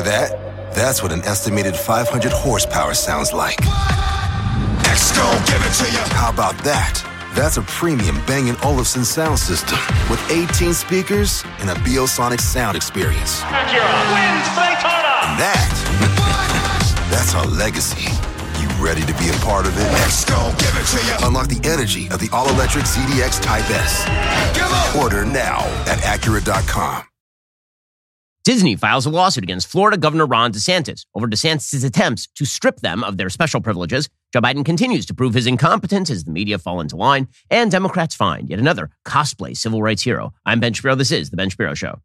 that? That's what an estimated 500 horsepower sounds like. X gon' give it to you. How about that? That's a premium Bang & Olufsen sound system with 18 speakers and a Biosonic sound experience. Acura wins Daytona. And that's our legacy. You ready to be a part of it? X gon' give it to you. Unlock the energy of the all-electric ZDX Type S. Order now at Acura.com. Disney files a lawsuit against Florida Governor Ron DeSantis over DeSantis' attempts to strip them of their special privileges. Joe Biden continues to prove his incompetence as the media fall into line, and Democrats find yet another cosplay civil rights hero. I'm Ben Shapiro. This is The Ben Shapiro Show.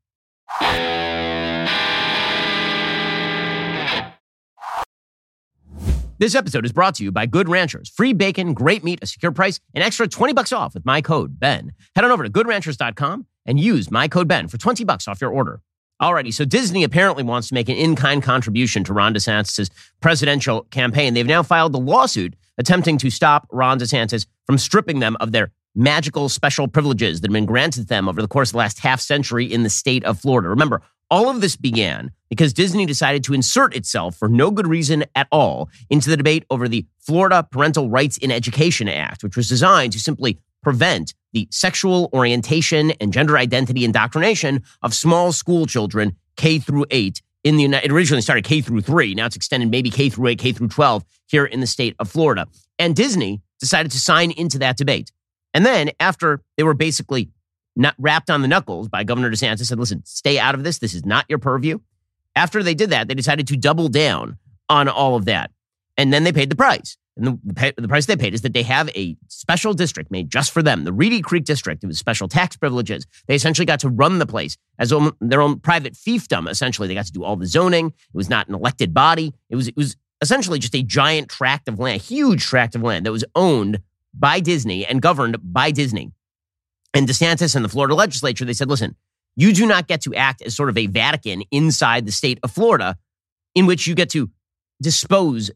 This episode is brought to you by Good Ranchers. Free bacon, great meat, a secure price, an extra $20 off with my code BEN. Head on over to goodranchers.com and use my code BEN for $20 off your order. Alrighty, so Disney apparently wants to make an in-kind contribution to Ron DeSantis' presidential campaign. They've now filed a lawsuit attempting to stop Ron DeSantis from stripping them of their magical special privileges that have been granted them over the course of the last half century in the state of Florida. Remember, all of this began because Disney decided to insert itself for no good reason at all into the debate over the Florida Parental Rights in Education Act, which was designed to simply prevent the sexual orientation and gender identity indoctrination of small school children K through 8 in the United. It originally started K through 3. Now it's extended maybe K through 8, K through 12 here in the state of Florida. And Disney decided to sign into that debate. And then after they were basically not wrapped on the knuckles by Governor DeSantis, said, listen, stay out of this. This is not your purview. After they did that, they decided to double down on all of that. And then they paid the price. And the price they paid is that they have a special district made just for them, the Reedy Creek District. It was special tax privileges. They essentially got to run the place as their own private fiefdom, essentially. They got to do all the zoning. It was not an elected body. It was essentially just a giant tract of land, huge tract of land that was owned by Disney and governed by Disney. And DeSantis and the Florida legislature, they said, listen, you do not get to act as sort of a Vatican inside the state of Florida in which you get to dispense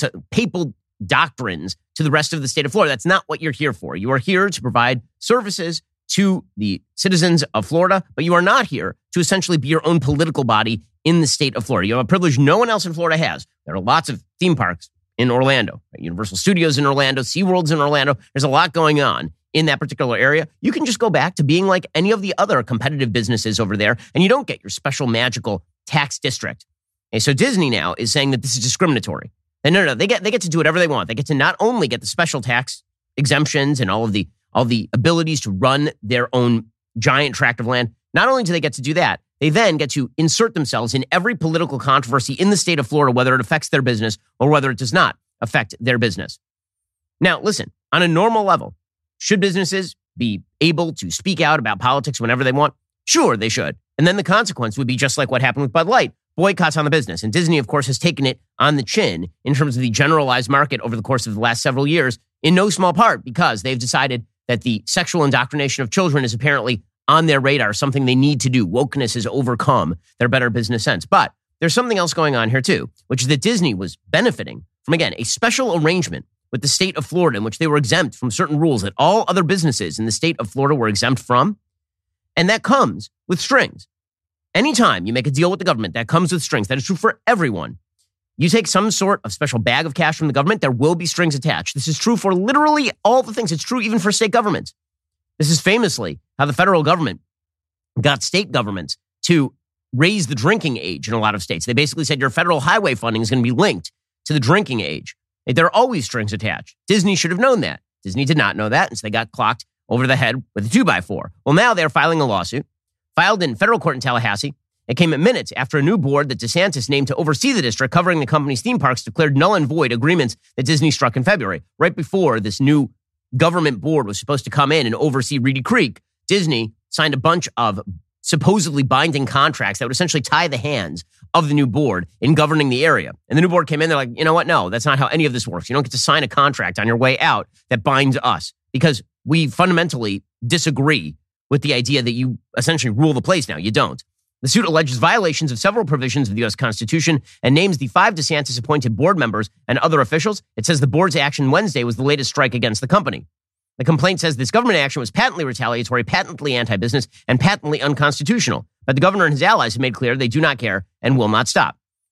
papal doctrines to the rest of the state of Florida. That's not what you're here for. You are here to provide services to the citizens of Florida, but you are not here to essentially be your own political body in the state of Florida. You have a privilege no one else in Florida has. There are lots of theme parks in Orlando, right? Universal Studios in Orlando, SeaWorld's in Orlando. There's a lot going on in that particular area. You can just go back to being like any of the other competitive businesses over there, and you don't get your special magical tax district. Okay, so Disney now is saying that this is discriminatory. And no, they get to do whatever they want. They get to not only get the special tax exemptions and all of the abilities to run their own giant tract of land. Not only do they get to do that, they then get to insert themselves in every political controversy in the state of Florida, whether it affects their business or whether it does not affect their business. Now, listen, on a normal level, should businesses be able to speak out about politics whenever they want? Sure, they should. And then the consequence would be just like what happened with Bud Light. Boycotts on the business. And Disney, of course, has taken it on the chin in terms of the generalized market over the course of the last several years, in no small part because they've decided that the sexual indoctrination of children is apparently on their radar, something they need to do. Wokeness has overcome their better business sense. But there's something else going on here, too, which is that Disney was benefiting from, again, a special arrangement with the state of Florida in which they were exempt from certain rules that all other businesses in the state of Florida were exempt from. And that comes with strings. Anytime you make a deal with the government, that comes with strings. That is true for everyone. You take some sort of special bag of cash from the government, there will be strings attached. This is true for literally all the things. It's true even for state governments. This is famously how the federal government got state governments to raise the drinking age in a lot of states. They basically said your federal highway funding is going to be linked to the drinking age. There are always strings attached. Disney should have known that. Disney did not know that, and so they got clocked over the head with a 2x4. Well, now they're filing a lawsuit. Filed in federal court in Tallahassee. It came at minutes after a new board that DeSantis named to oversee the district covering the company's theme parks declared null and void agreements that Disney struck in February. Right before this new government board was supposed to come in and oversee Reedy Creek, Disney signed a bunch of supposedly binding contracts that would essentially tie the hands of the new board in governing the area. And the new board came in, they're like, you know what? No, that's not how any of this works. You don't get to sign a contract on your way out that binds us because we fundamentally disagree with the idea that you essentially rule the place now. You don't. The suit alleges violations of several provisions of the U.S. Constitution and names the 5 DeSantis-appointed board members and other officials. It says the board's action Wednesday was the latest strike against the company. The complaint says this government action was patently retaliatory, patently anti-business, and patently unconstitutional. But the governor and his allies have made clear they do not care and will not stop.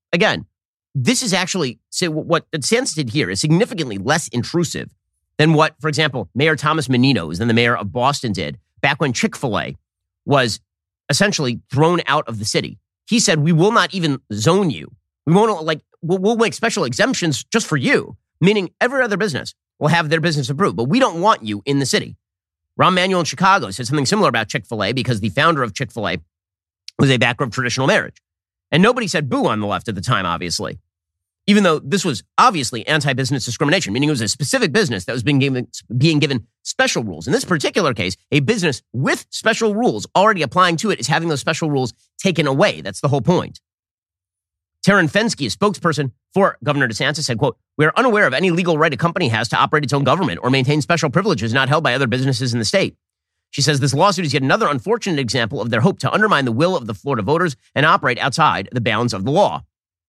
again, this is actually, what DeSantis did here is significantly less intrusive than what, for example, Mayor Thomas Menino, then the mayor of Boston, did back when Chick-fil-A was essentially thrown out of the city. He said, we will not even zone you. We won't, we'll make special exemptions just for you, meaning every other business will have their business approved, but we don't want you in the city. Rahm Emanuel in Chicago said something similar about Chick-fil-A because the founder of Chick-fil-A was a backer of traditional marriage. And nobody said boo on the left at the time, obviously, even though this was obviously anti-business discrimination, meaning it was a specific business that was being given special rules. In this particular case, a business with special rules already applying to it is having those special rules taken away. That's the whole point. Taryn Fensky, a spokesperson for Governor DeSantis, said, quote, "We are unaware of any legal right a company has to operate its own government or maintain special privileges not held by other businesses in the state." She says this lawsuit is yet another unfortunate example of their hope to undermine the will of the Florida voters and operate outside the bounds of the law.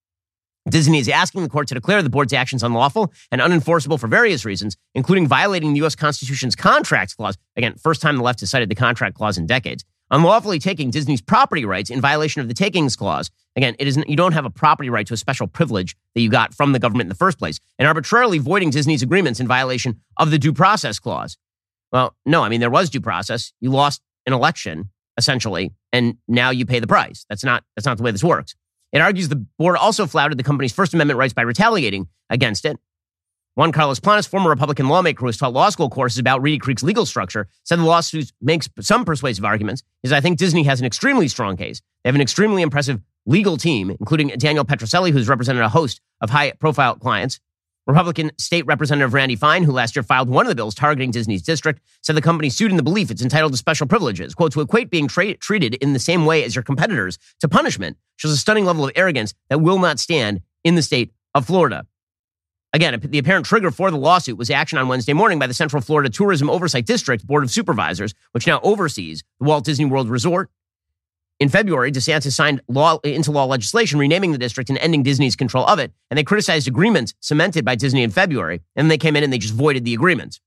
Disney is asking the court to declare the board's actions unlawful and unenforceable for various reasons, including violating the U.S. Constitution's contracts clause. Again, first time the left has cited the contract clause in decades. Unlawfully taking Disney's property rights in violation of the takings clause. Again, it isn't, you don't have a property right to a special privilege that you got from the government in the first place. And arbitrarily voiding Disney's agreements in violation of the due process clause. Well, no, I mean, there was due process. You lost an election, essentially, and now you pay the price. That's not the way this works. It argues the board also flouted the company's First Amendment rights by retaliating against it. Juan Carlos Planas, former Republican lawmaker who has taught law school courses about Reedy Creek's legal structure, said the lawsuit makes some persuasive arguments. I think Disney has an extremely strong case. They have an extremely impressive legal team, including Daniel Petroselli, who's represented a host of high-profile clients. Republican State Representative Randy Fine, who last year filed one of the bills targeting Disney's district, said the company sued in the belief it's entitled to special privileges. Quote, "To equate being treated in the same way as your competitors to punishment shows a stunning level of arrogance that will not stand in the state of Florida." Again, the apparent trigger for the lawsuit was action on Wednesday morning by the Central Florida Tourism Oversight District Board of Supervisors, which now oversees the Walt Disney World Resort. In February, DeSantis signed into law legislation renaming the district and ending Disney's control of it, and they criticized agreements cemented by Disney in February, and they came in and they just voided the agreements.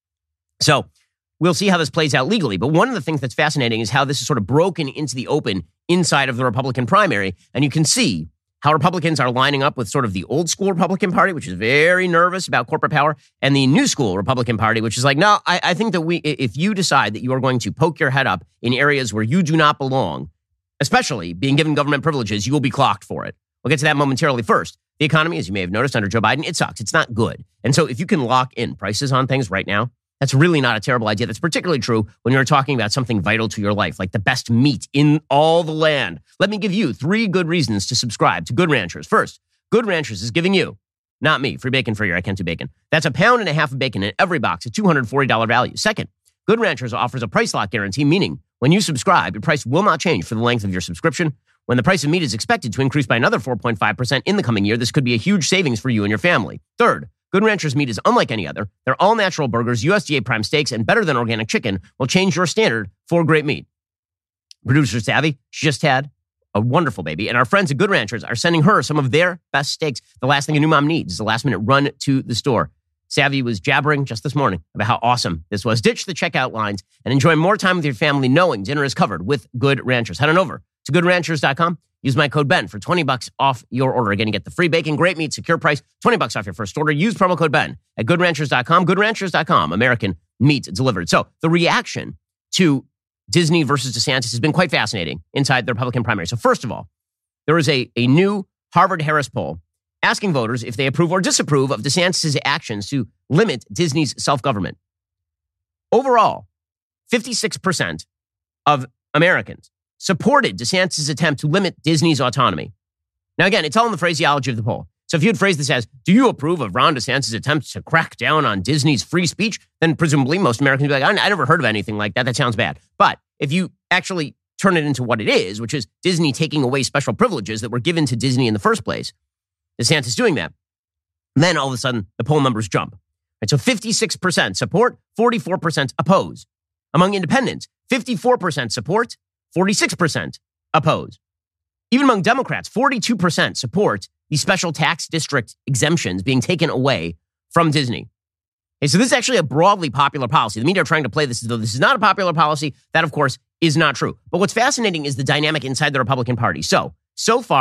So we'll see how this plays out legally, but one of the things that's fascinating is how this is sort of broken into the open inside of the Republican primary, and you can see how Republicans are lining up with sort of the old school Republican Party, which is very nervous about corporate power, and the new school Republican Party, which is like, no, I think that if you decide that you are going to poke your head up in areas where you do not belong, especially being given government privileges, you will be clocked for it. We'll get to that momentarily. First, the economy, as you may have noticed under Joe Biden, it sucks. It's not good. And so if you can lock in prices on things right now, that's really not a terrible idea. That's particularly true when you're talking about something vital to your life, like the best meat in all the land. Let me give you 3 good reasons to subscribe to Good Ranchers. First, Good Ranchers is giving you, not me, free bacon for a year. I can't do bacon. That's £1.50 of bacon in every box, a $240 value. Second, Good Ranchers offers a price lock guarantee, meaning when you subscribe, your price will not change for the length of your subscription. When the price of meat is expected to increase by another 4.5% in the coming year, this could be a huge savings for you and your family. Third, Good Ranchers meat is unlike any other. Their all-natural burgers, USDA prime steaks, and better than organic chicken will change your standard for great meat. Producer Savvy, she just had a wonderful baby, and our friends at Good Ranchers are sending her some of their best steaks. The last thing a new mom needs is a last-minute run to the store. Savvy was jabbering just this morning about how awesome this was. Ditch the checkout lines and enjoy more time with your family knowing dinner is covered with Good Ranchers. Head on over to goodranchers.com. Use my code BEN for $20 off your order. Again, you get the free bacon, great meat, secure price, $20 off your first order. Use promo code BEN at goodranchers.com. Goodranchers.com, American meat delivered. So the reaction to Disney versus DeSantis has been quite fascinating inside the Republican primary. So first of all, there is a new Harvard-Harris poll asking voters if they approve or disapprove of DeSantis' actions to limit Disney's self-government. Overall, 56% of Americans supported DeSantis' attempt to limit Disney's autonomy. Now, again, it's all in the phraseology of the poll. So if you had phrased this as, do you approve of Ron DeSantis' attempt to crack down on Disney's free speech? Then presumably most Americans would be like, I never heard of anything like that. That sounds bad. But if you actually turn it into what it is, which is Disney taking away special privileges that were given to Disney in the first place, DeSantis doing that, then all of a sudden the poll numbers jump. Right, so 56% support, 44% oppose. Among independents, 54% support, 46% oppose. Even among Democrats, 42% support the special tax district exemptions being taken away from Disney. Okay, so this is actually a broadly popular policy. The media are trying to play this as though this is not a popular policy. That, of course, is not true. But what's fascinating is the dynamic inside the Republican Party. So far,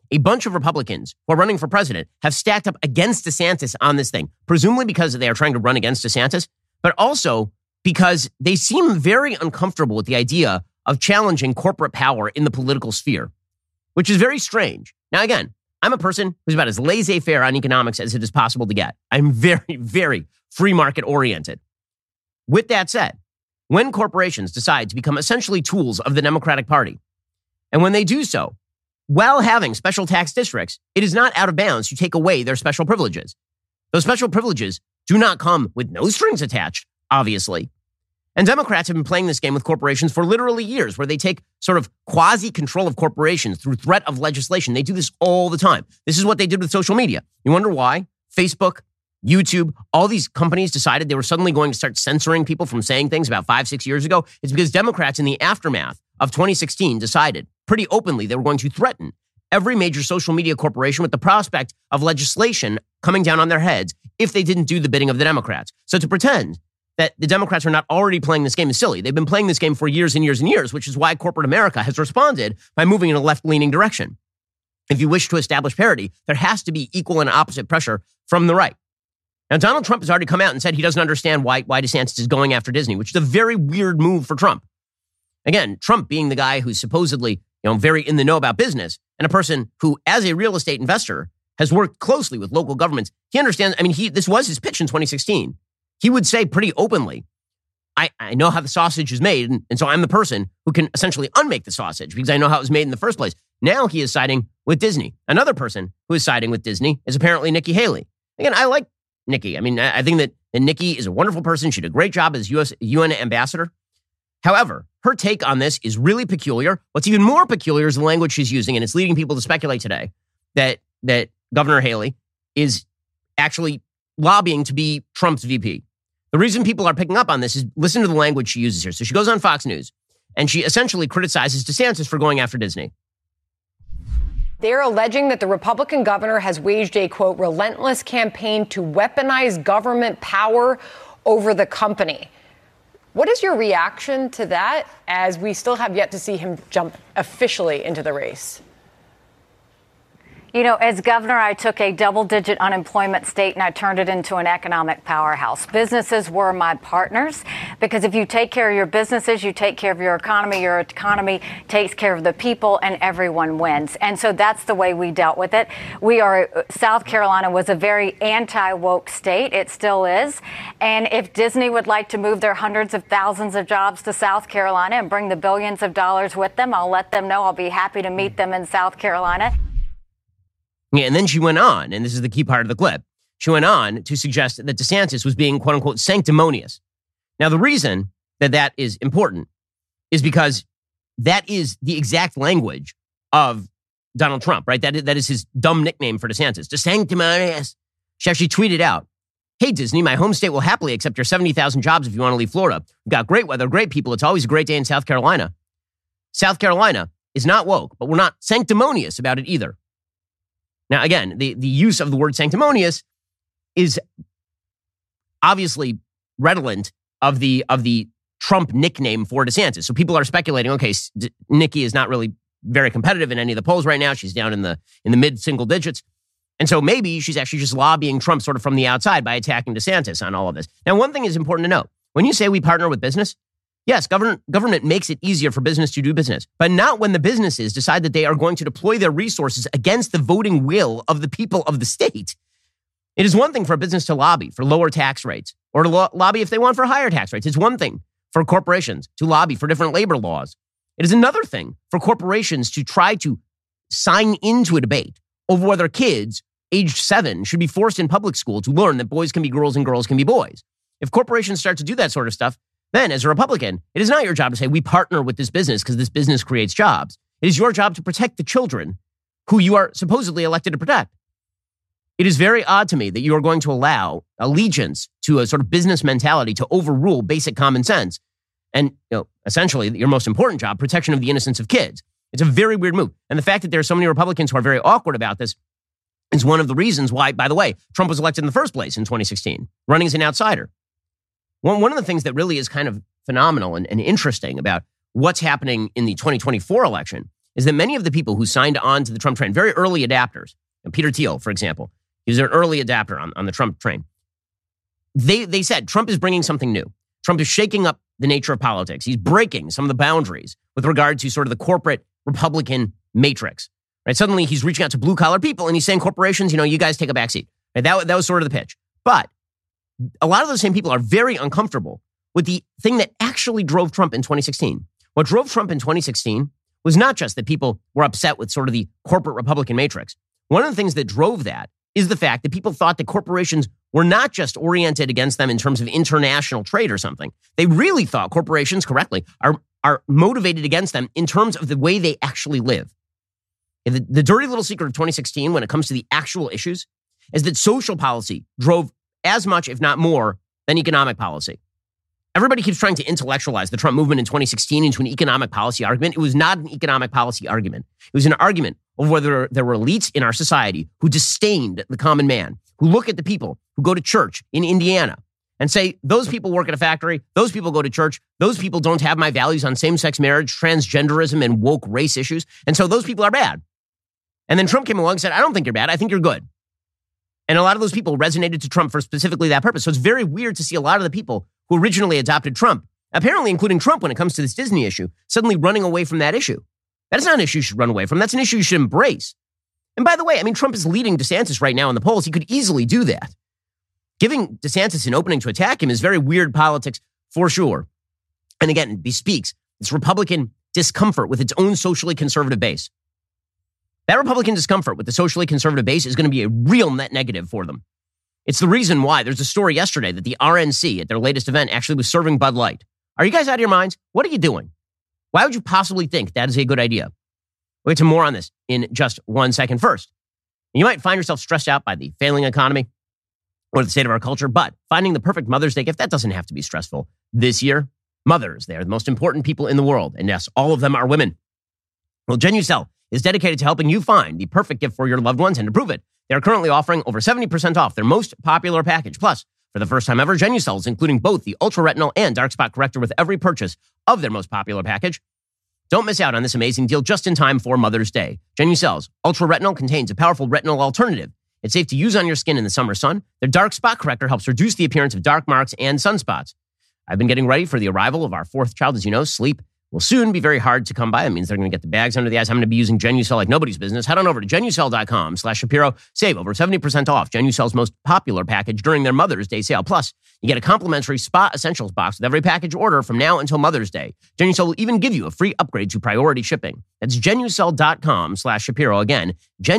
a bunch of Republicans who are running for president have stacked up against DeSantis on this thing, presumably because they are trying to run against DeSantis, but also because they seem very uncomfortable with the idea of challenging corporate power in the political sphere, which is very strange. Now, again, I'm a person who's about as laissez-faire on economics as it is possible to get. I'm very, very free market oriented. With that said, when corporations decide to become essentially tools of the Democratic Party, and when they do so, while having special tax districts, it is not out of bounds to take away their special privileges. Those special privileges do not come with no strings attached, obviously. And Democrats have been playing this game with corporations for literally years, where they take sort of quasi-control of corporations through threat of legislation. They do this all the time. This is what they did with social media. You wonder why? Facebook, YouTube, all these companies decided they were suddenly going to start censoring people from saying things about 5-6 years ago. It's because Democrats in the aftermath of 2016 decided pretty openly they were going to threaten every major social media corporation with the prospect of legislation coming down on their heads if they didn't do the bidding of the Democrats. So to pretend that the Democrats are not already playing this game is silly. They've been playing this game for years and years and years, which is why corporate America has responded by moving in a left-leaning direction. If you wish to establish parity, there has to be equal and opposite pressure from the right. Now, Donald Trump has already come out and said he doesn't understand why DeSantis is going after Disney, which is a very weird move for Trump. Again, Trump being the guy who's supposedly, very in the know about business and a person who, as a real estate investor, has worked closely with local governments. He understands. This was his pitch in 2016. He would say pretty openly, I know how the sausage is made, and so I'm the person who can essentially unmake the sausage because I know how it was made in the first place. Now he is siding with Disney. Another person who is siding with Disney is apparently Nikki Haley. Again, I like Nikki. I think that Nikki is a wonderful person. She did a great job as UN ambassador. However, her take on this is really peculiar. What's even more peculiar is the language she's using, and it's leading people to speculate today that Governor Haley is actually lobbying to be Trump's VP. The reason people are picking up on this is listen to the language she uses here. So she goes on Fox News, and she essentially criticizes DeSantis for going after Disney. They're alleging that the Republican governor has waged a, quote, relentless campaign to weaponize government power over the company. What is your reaction to that, as we still have yet to see him jump officially into the race? As governor, I took a double-digit unemployment state and I turned it into an economic powerhouse. Businesses were my partners because if you take care of your businesses, you take care of your economy takes care of the people, and everyone wins. And so that's the way we dealt with it. South Carolina was a very anti-woke state. It still is. And if Disney would like to move their hundreds of thousands of jobs to South Carolina and bring the billions of dollars with them, I'll let them know. I'll be happy to meet them in South Carolina. Yeah, and then she went on, and this is the key part of the clip. She went on to suggest that DeSantis was being, quote unquote, sanctimonious. Now, the reason that is important is because that is the exact language of Donald Trump, right? That is his dumb nickname for DeSantis, the sanctimonious. She actually tweeted out, "Hey, Disney, my home state will happily accept your 70,000 jobs if you want to leave Florida. We've got great weather, great people. It's always a great day in South Carolina." South Carolina is not woke, but we're not sanctimonious about it either. Now, again, the use of the word sanctimonious is obviously redolent of the Trump nickname for DeSantis. So people are speculating, okay, Nikki is not really very competitive in any of the polls right now. She's down in the mid-single digits. And so maybe she's actually just lobbying Trump sort of from the outside by attacking DeSantis on all of this. Now, one thing is important to note. When you say we partner with business, yes, government makes it easier for business to do business, but not when the businesses decide that they are going to deploy their resources against the voting will of the people of the state. It is one thing for a business to lobby for lower tax rates or to lobby if they want for higher tax rates. It's one thing for corporations to lobby for different labor laws. It is another thing for corporations to try to sign into a debate over whether kids aged 7 should be forced in public school to learn that boys can be girls and girls can be boys. If corporations start to do that sort of stuff, then as a Republican, it is not your job to say we partner with this business because this business creates jobs. It is your job to protect the children who you are supposedly elected to protect. It is very odd to me that you are going to allow allegiance to a sort of business mentality to overrule basic common sense and, essentially your most important job, protection of the innocence of kids. It's a very weird move. And the fact that there are so many Republicans who are very awkward about this is one of the reasons why, by the way, Trump was elected in the first place in 2016, running as an outsider. One of the things that really is kind of phenomenal and interesting about what's happening in the 2024 election is that many of the people who signed on to the Trump train, very early adapters, and Peter Thiel, for example, he was an early adapter on the Trump train. They said Trump is bringing something new. Trump is shaking up the nature of politics. He's breaking some of the boundaries with regard to sort of the corporate Republican matrix. Right? Suddenly he's reaching out to blue collar people and he's saying corporations, you guys take a backseat. Right? That was sort of the pitch. But a lot of those same people are very uncomfortable with the thing that actually drove Trump in 2016. What drove Trump in 2016 was not just that people were upset with sort of the corporate Republican matrix. One of the things that drove that is the fact that people thought that corporations were not just oriented against them in terms of international trade or something. They really thought corporations, correctly, are motivated against them in terms of the way they actually live. The dirty little secret of 2016 when it comes to the actual issues is that social policy drove as much, if not more, than economic policy. Everybody keeps trying to intellectualize the Trump movement in 2016 into an economic policy argument. It was not an economic policy argument. It was an argument of whether there were elites in our society who disdained the common man, who look at the people who go to church in Indiana and say, those people work at a factory, those people go to church, those people don't have my values on same-sex marriage, transgenderism, and woke race issues, and so those people are bad. And then Trump came along and said, I don't think you're bad, I think you're good. And a lot of those people resonated to Trump for specifically that purpose. So it's very weird to see a lot of the people who originally adopted Trump, apparently including Trump when it comes to this Disney issue, suddenly running away from that issue. That is not an issue you should run away from. That's an issue you should embrace. And by the way, Trump is leading DeSantis right now in the polls. He could easily do that. Giving DeSantis an opening to attack him is very weird politics for sure. And again, it bespeaks this Republican discomfort with its own socially conservative base. That Republican discomfort with the socially conservative base is going to be a real net negative for them. It's the reason why there's a story yesterday that the RNC at their latest event actually was serving Bud Light. Are you guys out of your minds? What are you doing? Why would you possibly think that is a good idea? We'll get to more on this in just 1 second. First, you might find yourself stressed out by the failing economy or the state of our culture, but finding the perfect Mother's Day gift, that doesn't have to be stressful. This year, mothers, they are the most important people in the world. And yes, all of them are women. Well, Genucel is dedicated to helping you find the perfect gift for your loved ones, and to prove it, they are currently offering over 70% off their most popular package. Plus, for the first time ever, Genucel is including both the Ultra Retinol and Dark Spot Corrector with every purchase of their most popular package. Don't miss out on this amazing deal just in time for Mother's Day. Genucel's Ultra Retinol contains a powerful retinol alternative. It's safe to use on your skin in the summer sun. Their Dark Spot Corrector helps reduce the appearance of dark marks and sunspots. I've been getting ready for the arrival of our fourth child. As you know, sleep will soon be very hard to come by. That means they're going to get the bags under the eyes. I'm going to be using Genucel like nobody's business. Head on over to Genucel.com/Shapiro. Save over 70% off Genucel's most popular package during their Mother's Day sale. Plus, you get a complimentary Spa Essentials box with every package order from now until Mother's Day. Genucel will even give you a free upgrade to priority shipping. That's Genucel.com/Shapiro. Again,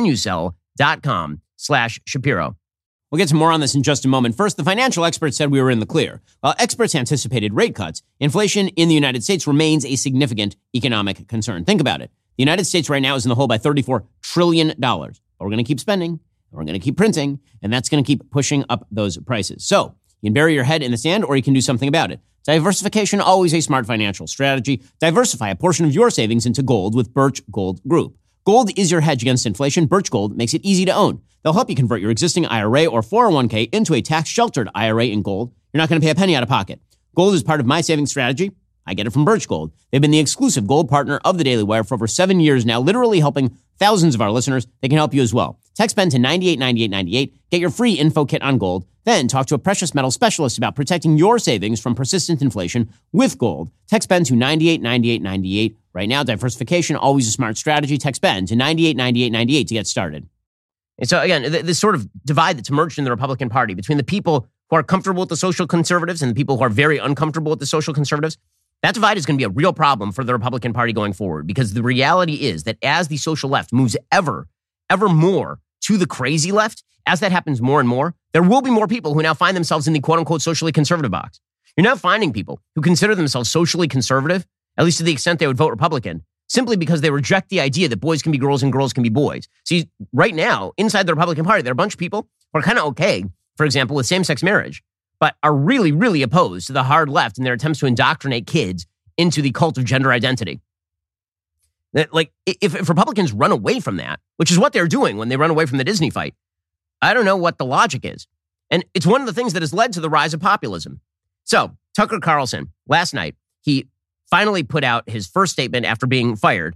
Genucel.com/Shapiro. We'll get to more on this in just a moment. First, the financial experts said we were in the clear. While experts anticipated rate cuts, inflation in the United States remains a significant economic concern. Think about it. The United States right now is in the hole by $34 trillion. But we're going to keep spending, and we're going to keep printing, and that's going to keep pushing up those prices. So you can bury your head in the sand, or you can do something about it. Diversification, always a smart financial strategy. Diversify a portion of your savings into gold with Birch Gold Group. Gold is your hedge against inflation. Birch Gold makes it easy to own. They'll help you convert your existing IRA or 401k into a tax-sheltered IRA in gold. You're not going to pay a penny out of pocket. Gold is part of my savings strategy. I get it from Birch Gold. They've been the exclusive gold partner of the Daily Wire for over 7 years now, literally helping thousands of our listeners. They can help you as well. Text BEN to 989898. Get your free info kit on gold. Then talk to a precious metal specialist about protecting your savings from persistent inflation with gold. Text BEN to 989898. Right now, diversification, always a smart strategy. Text BEN to 989898 to get started. And so again, this sort of divide that's emerged in the Republican Party between the people who are comfortable with the social conservatives and the people who are very uncomfortable with the social conservatives, that divide is going to be a real problem for the Republican Party going forward, because the reality is that as the social left moves ever more to the crazy left, as that happens more and more, there will be more people who now find themselves in the quote-unquote socially conservative box. You're now finding people who consider themselves socially conservative, at least to the extent they would vote Republican, simply because they reject the idea that boys can be girls and girls can be boys. See, right now, inside the Republican Party, there are a bunch of people who are kind of okay, for example, with same-sex marriage, but are really, really opposed to the hard left in their attempts to indoctrinate kids into the cult of gender identity. Like, if Republicans run away from that, which is what they're doing when they run away from the Disney fight, I don't know what the logic is. And it's one of the things that has led to the rise of populism. So, Tucker Carlson, last night, he finally put out his first statement after being fired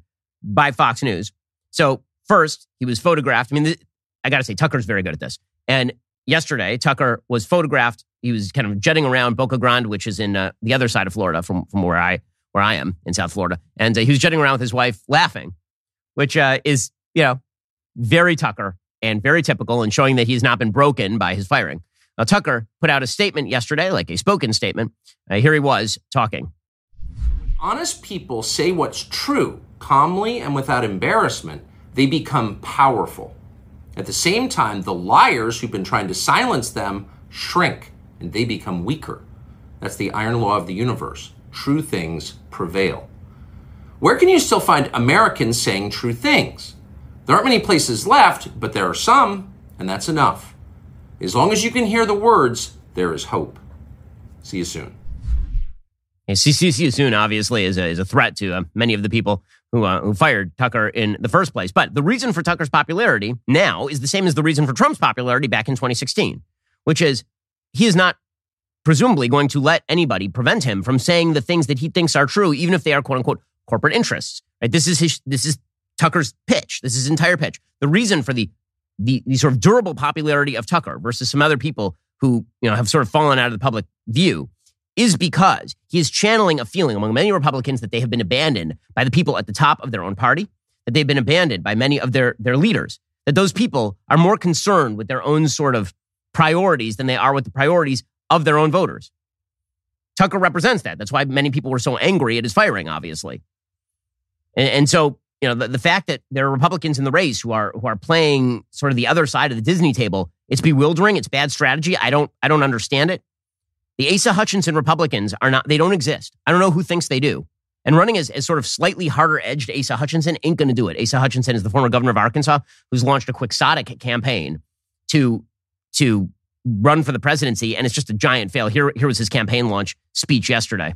by Fox News. So first, he was photographed. I mean, I got to say, Tucker's very good at this. And yesterday, Tucker was photographed. He was kind of jetting around Boca Grande, which is in the other side of Florida from where I am in South Florida. And he was jetting around with his wife laughing, which is, very Tucker and very typical and showing that he's not been broken by his firing. Now, Tucker put out a statement yesterday, like a spoken statement. Here he was talking. Honest people say what's true, calmly and without embarrassment. They become powerful. At the same time, the liars who've been trying to silence them shrink and they become weaker. That's the iron law of the universe. True things prevail. Where can you still find Americans saying true things? There aren't many places left, but there are some, and that's enough. As long as you can hear the words, there is hope. See you soon. See you soon, obviously, is a threat to many of the people who fired Tucker in the first place. But the reason for Tucker's popularity now is the same as the reason for Trump's popularity back in 2016, which is he is not presumably going to let anybody prevent him from saying the things that he thinks are true, even if they are, quote unquote, corporate interests. Right? This is Tucker's pitch. This is his entire pitch. The reason for the sort of durable popularity of Tucker versus some other people who have sort of fallen out of the public view is because he is channeling a feeling among many Republicans that they have been abandoned by the people at the top of their own party, that they've been abandoned by many of their leaders, that those people are more concerned with their own sort of priorities than they are with the priorities of their own voters. Tucker represents that. That's why many people were so angry at his firing, obviously. And so, the fact that there are Republicans in the race who are playing sort of the other side of the Disney table, it's bewildering. It's bad strategy. I don't understand it. The Asa Hutchinson Republicans they don't exist. I don't know who thinks they do. And running as sort of slightly harder edged Asa Hutchinson ain't going to do it. Asa Hutchinson is the former governor of Arkansas who's launched a quixotic campaign to run for the presidency. And it's just a giant fail. Here was his campaign launch speech yesterday.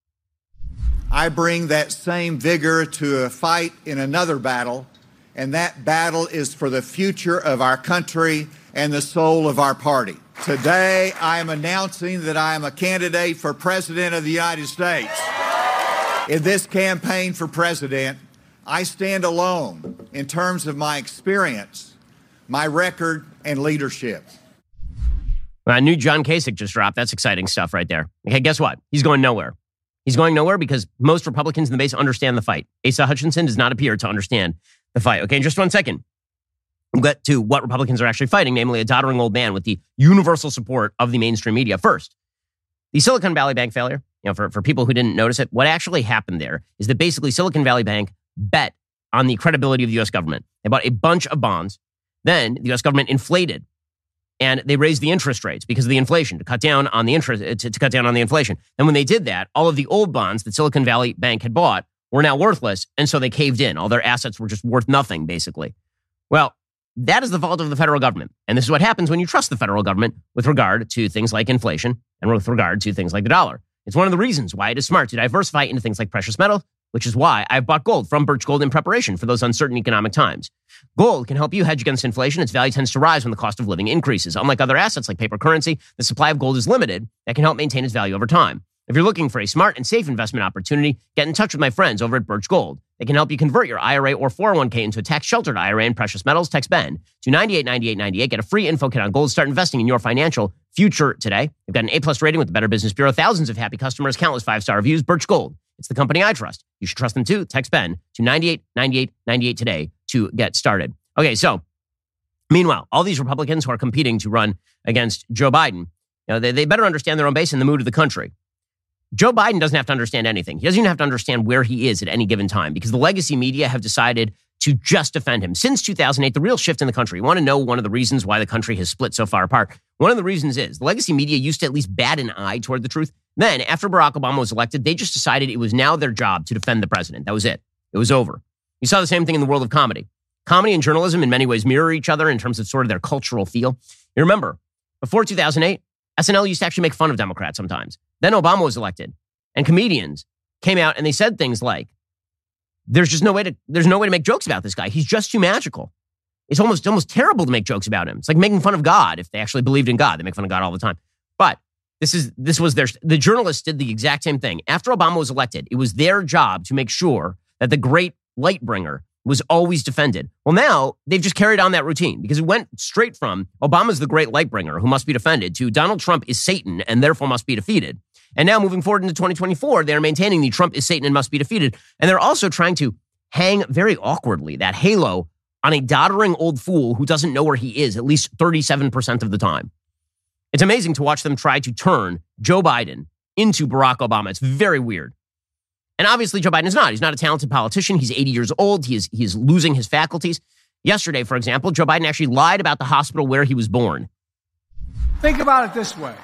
I bring that same vigor to a fight in another battle, and that battle is for the future of our country and the soul of our party. Today, I am announcing that I am a candidate for President of the United States. In this campaign for president, I stand alone in terms of my experience, my record, and leadership. Well, I knew John Kasich just dropped. That's exciting stuff right there. Okay, guess what? He's going nowhere. He's going nowhere because most Republicans in the base understand the fight. Asa Hutchinson does not appear to understand the fight. Okay, in just 1 second, we'll get to what Republicans are actually fighting, namely a doddering old man with the universal support of the mainstream media. First, the Silicon Valley Bank failure, for people who didn't notice it, what actually happened there is that basically Silicon Valley Bank bet on the credibility of the U.S. government. They bought a bunch of bonds. Then the U.S. government inflated. And they raised the interest rates because of the inflation to cut down on the interest, to cut down on the inflation. And when they did that, all of the old bonds that Silicon Valley Bank had bought were now worthless. And so they caved in. All their assets were just worth nothing, basically. Well, that is the fault of the federal government. And this is what happens when you trust the federal government with regard to things like inflation and with regard to things like the dollar. It's one of the reasons why it is smart to diversify into things like precious metals, which is why I've bought gold from Birch Gold in preparation for those uncertain economic times. Gold can help you hedge against inflation. Its value tends to rise when the cost of living increases. Unlike other assets like paper currency, the supply of gold is limited. That can help maintain its value over time. If you're looking for a smart and safe investment opportunity, get in touch with my friends over at Birch Gold. They can help you convert your IRA or 401k into a tax-sheltered IRA in precious metals. Text BEN to 989898. Get a free info kit on gold. Start investing in your financial future today. They've got an A+ rating with the Better Business Bureau. Thousands of happy customers, countless 5-star reviews. Birch Gold. It's the company I trust. You should trust them too. Text BEN to 989898 today to get started. Okay, so meanwhile, all these Republicans who are competing to run against Joe Biden, they better understand their own base and the mood of the country. Joe Biden doesn't have to understand anything. He doesn't even have to understand where he is at any given time because the legacy media have decided to just defend him. Since 2008, the real shift in the country. You want to know one of the reasons why the country has split so far apart? One of the reasons is the legacy media used to at least bat an eye toward the truth. Then, after Barack Obama was elected, they just decided it was now their job to defend the president. That was it. It was over. You saw the same thing in the world of comedy. Comedy and journalism in many ways mirror each other in terms of sort of their cultural feel. You remember, before 2008, SNL used to actually make fun of Democrats sometimes. Then Obama was elected. And comedians came out and they said things like, there's no way to make jokes about this guy. He's just too magical. It's almost terrible to make jokes about him. It's like making fun of God if they actually believed in God. They make fun of God all the time. But the journalists did the exact same thing. After Obama was elected, it was their job to make sure that the great light bringer was always defended. Well, now they've just carried on that routine because it went straight from Obama's the great light bringer who must be defended to Donald Trump is Satan and therefore must be defeated. And now moving forward into 2024, they're maintaining the Trump is Satan and must be defeated. And they're also trying to hang very awkwardly that halo on a doddering old fool who doesn't know where he is at least 37% of the time. It's amazing to watch them try to turn Joe Biden into Barack Obama. It's very weird. And obviously Joe Biden is not. He's not a talented politician. He's 80 years old. He is losing his faculties. Yesterday, for example, Joe Biden actually lied about the hospital where he was born. Think about it this way.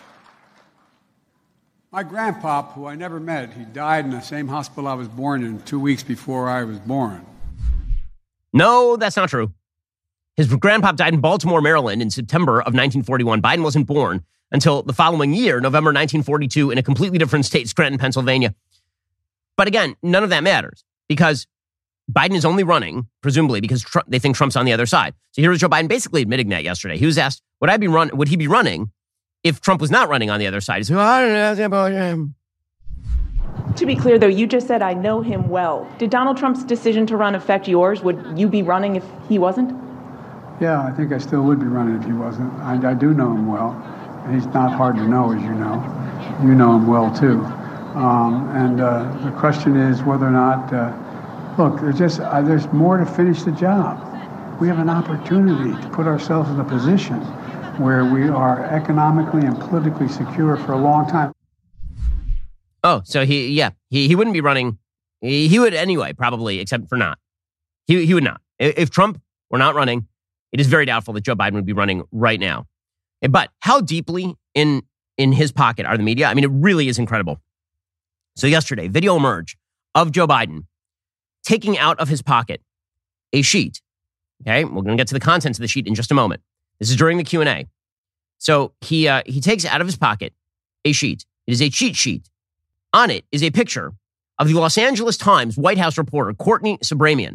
My grandpop, who I never met, he died in the same hospital I was born in 2 weeks before I was born. No, that's not true. His grandpop died in Baltimore, Maryland in September of 1941. Biden wasn't born until the following year, November 1942, in a completely different state, Scranton, Pennsylvania. But again, none of that matters because Biden is only running, presumably, because they think Trump's on the other side. So here was Joe Biden basically admitting that yesterday. He was asked, would he be running if Trump was not running on the other side? He said, well, I don't know about him. To be clear, though, you just said, I know him well. Did Donald Trump's decision to run affect yours? Would you be running if he wasn't? Yeah, I think I still would be running if he wasn't. I do know him well. He's not hard to know, as you know. You know him well, too. And the question is whether or not, look, there's more to finish the job. We have an opportunity to put ourselves in a position where we are economically and politically secure for a long time. Oh, so he wouldn't be running. He would anyway, probably, except for not. He would not. If Trump were not running, it is very doubtful that Joe Biden would be running right now. But how deeply in his pocket are the media? I mean, it really is incredible. So yesterday, video emerged of Joe Biden taking out of his pocket a sheet. Okay, we're going to get to the contents of the sheet in just a moment. This is during the Q&A. So he takes out of his pocket a sheet. It is a cheat sheet. On it is a picture of the Los Angeles Times White House reporter, Courtney Subramanian.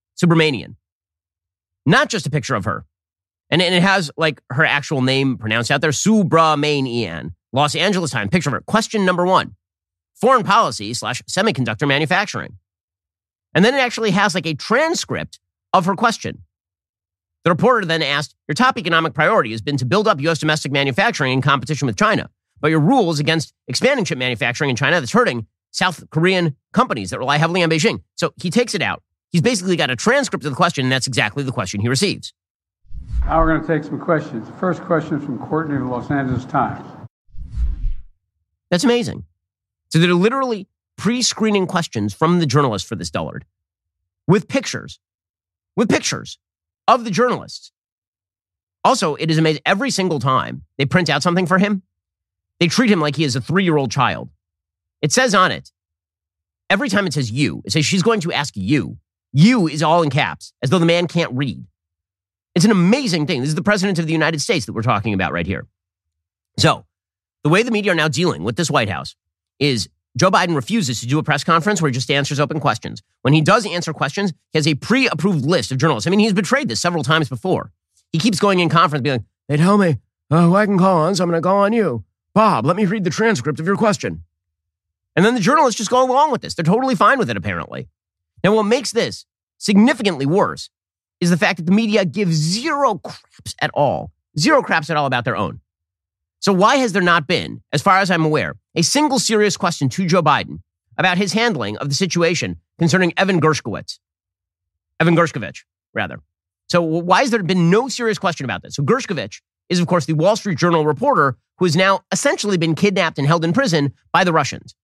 Not just a picture of her. And it has like her actual name pronounced out there, Subramanian. Los Angeles Times, picture of her. Question number 1, foreign policy / semiconductor manufacturing. And then it actually has like a transcript of her question. The reporter then asked, your top economic priority has been to build up U.S. domestic manufacturing in competition with China. But your rules against expanding chip manufacturing in China that's hurting South Korean companies that rely heavily on Beijing. So he takes it out. He's basically got a transcript of the question, and that's exactly the question he receives. Now we're going to take some questions. The first question is from Courtney of the Los Angeles Times. That's amazing. So they're literally pre-screening questions from the journalist for this dullard with pictures of the journalists. Also, it is amazing. Every single time they print out something for him, they treat him like he is a 3-year-old child. It says on it, every time it says you, it says she's going to ask you. You is all in caps, as though the man can't read. It's an amazing thing. This is the president of the United States that we're talking about right here. So, the way the media are now dealing with this White House is Joe Biden refuses to do a press conference where he just answers open questions. When he does answer questions, he has a pre-approved list of journalists. I mean, he's betrayed this several times before. He keeps going in conference being like, they tell me who I can call on, so I'm going to call on you. Bob, let me read the transcript of your question. And then the journalists just go along with this. They're totally fine with it, apparently. Now, what makes this significantly worse is the fact that the media give zero craps at all about their own. So why has there not been, as far as I'm aware, a single serious question to Joe Biden about his handling of the situation concerning Evan Gershkovich, rather. So why has there been no serious question about this? So Gershkovich is, of course, the Wall Street Journal reporter who has now essentially been kidnapped and held in prison by the Russians.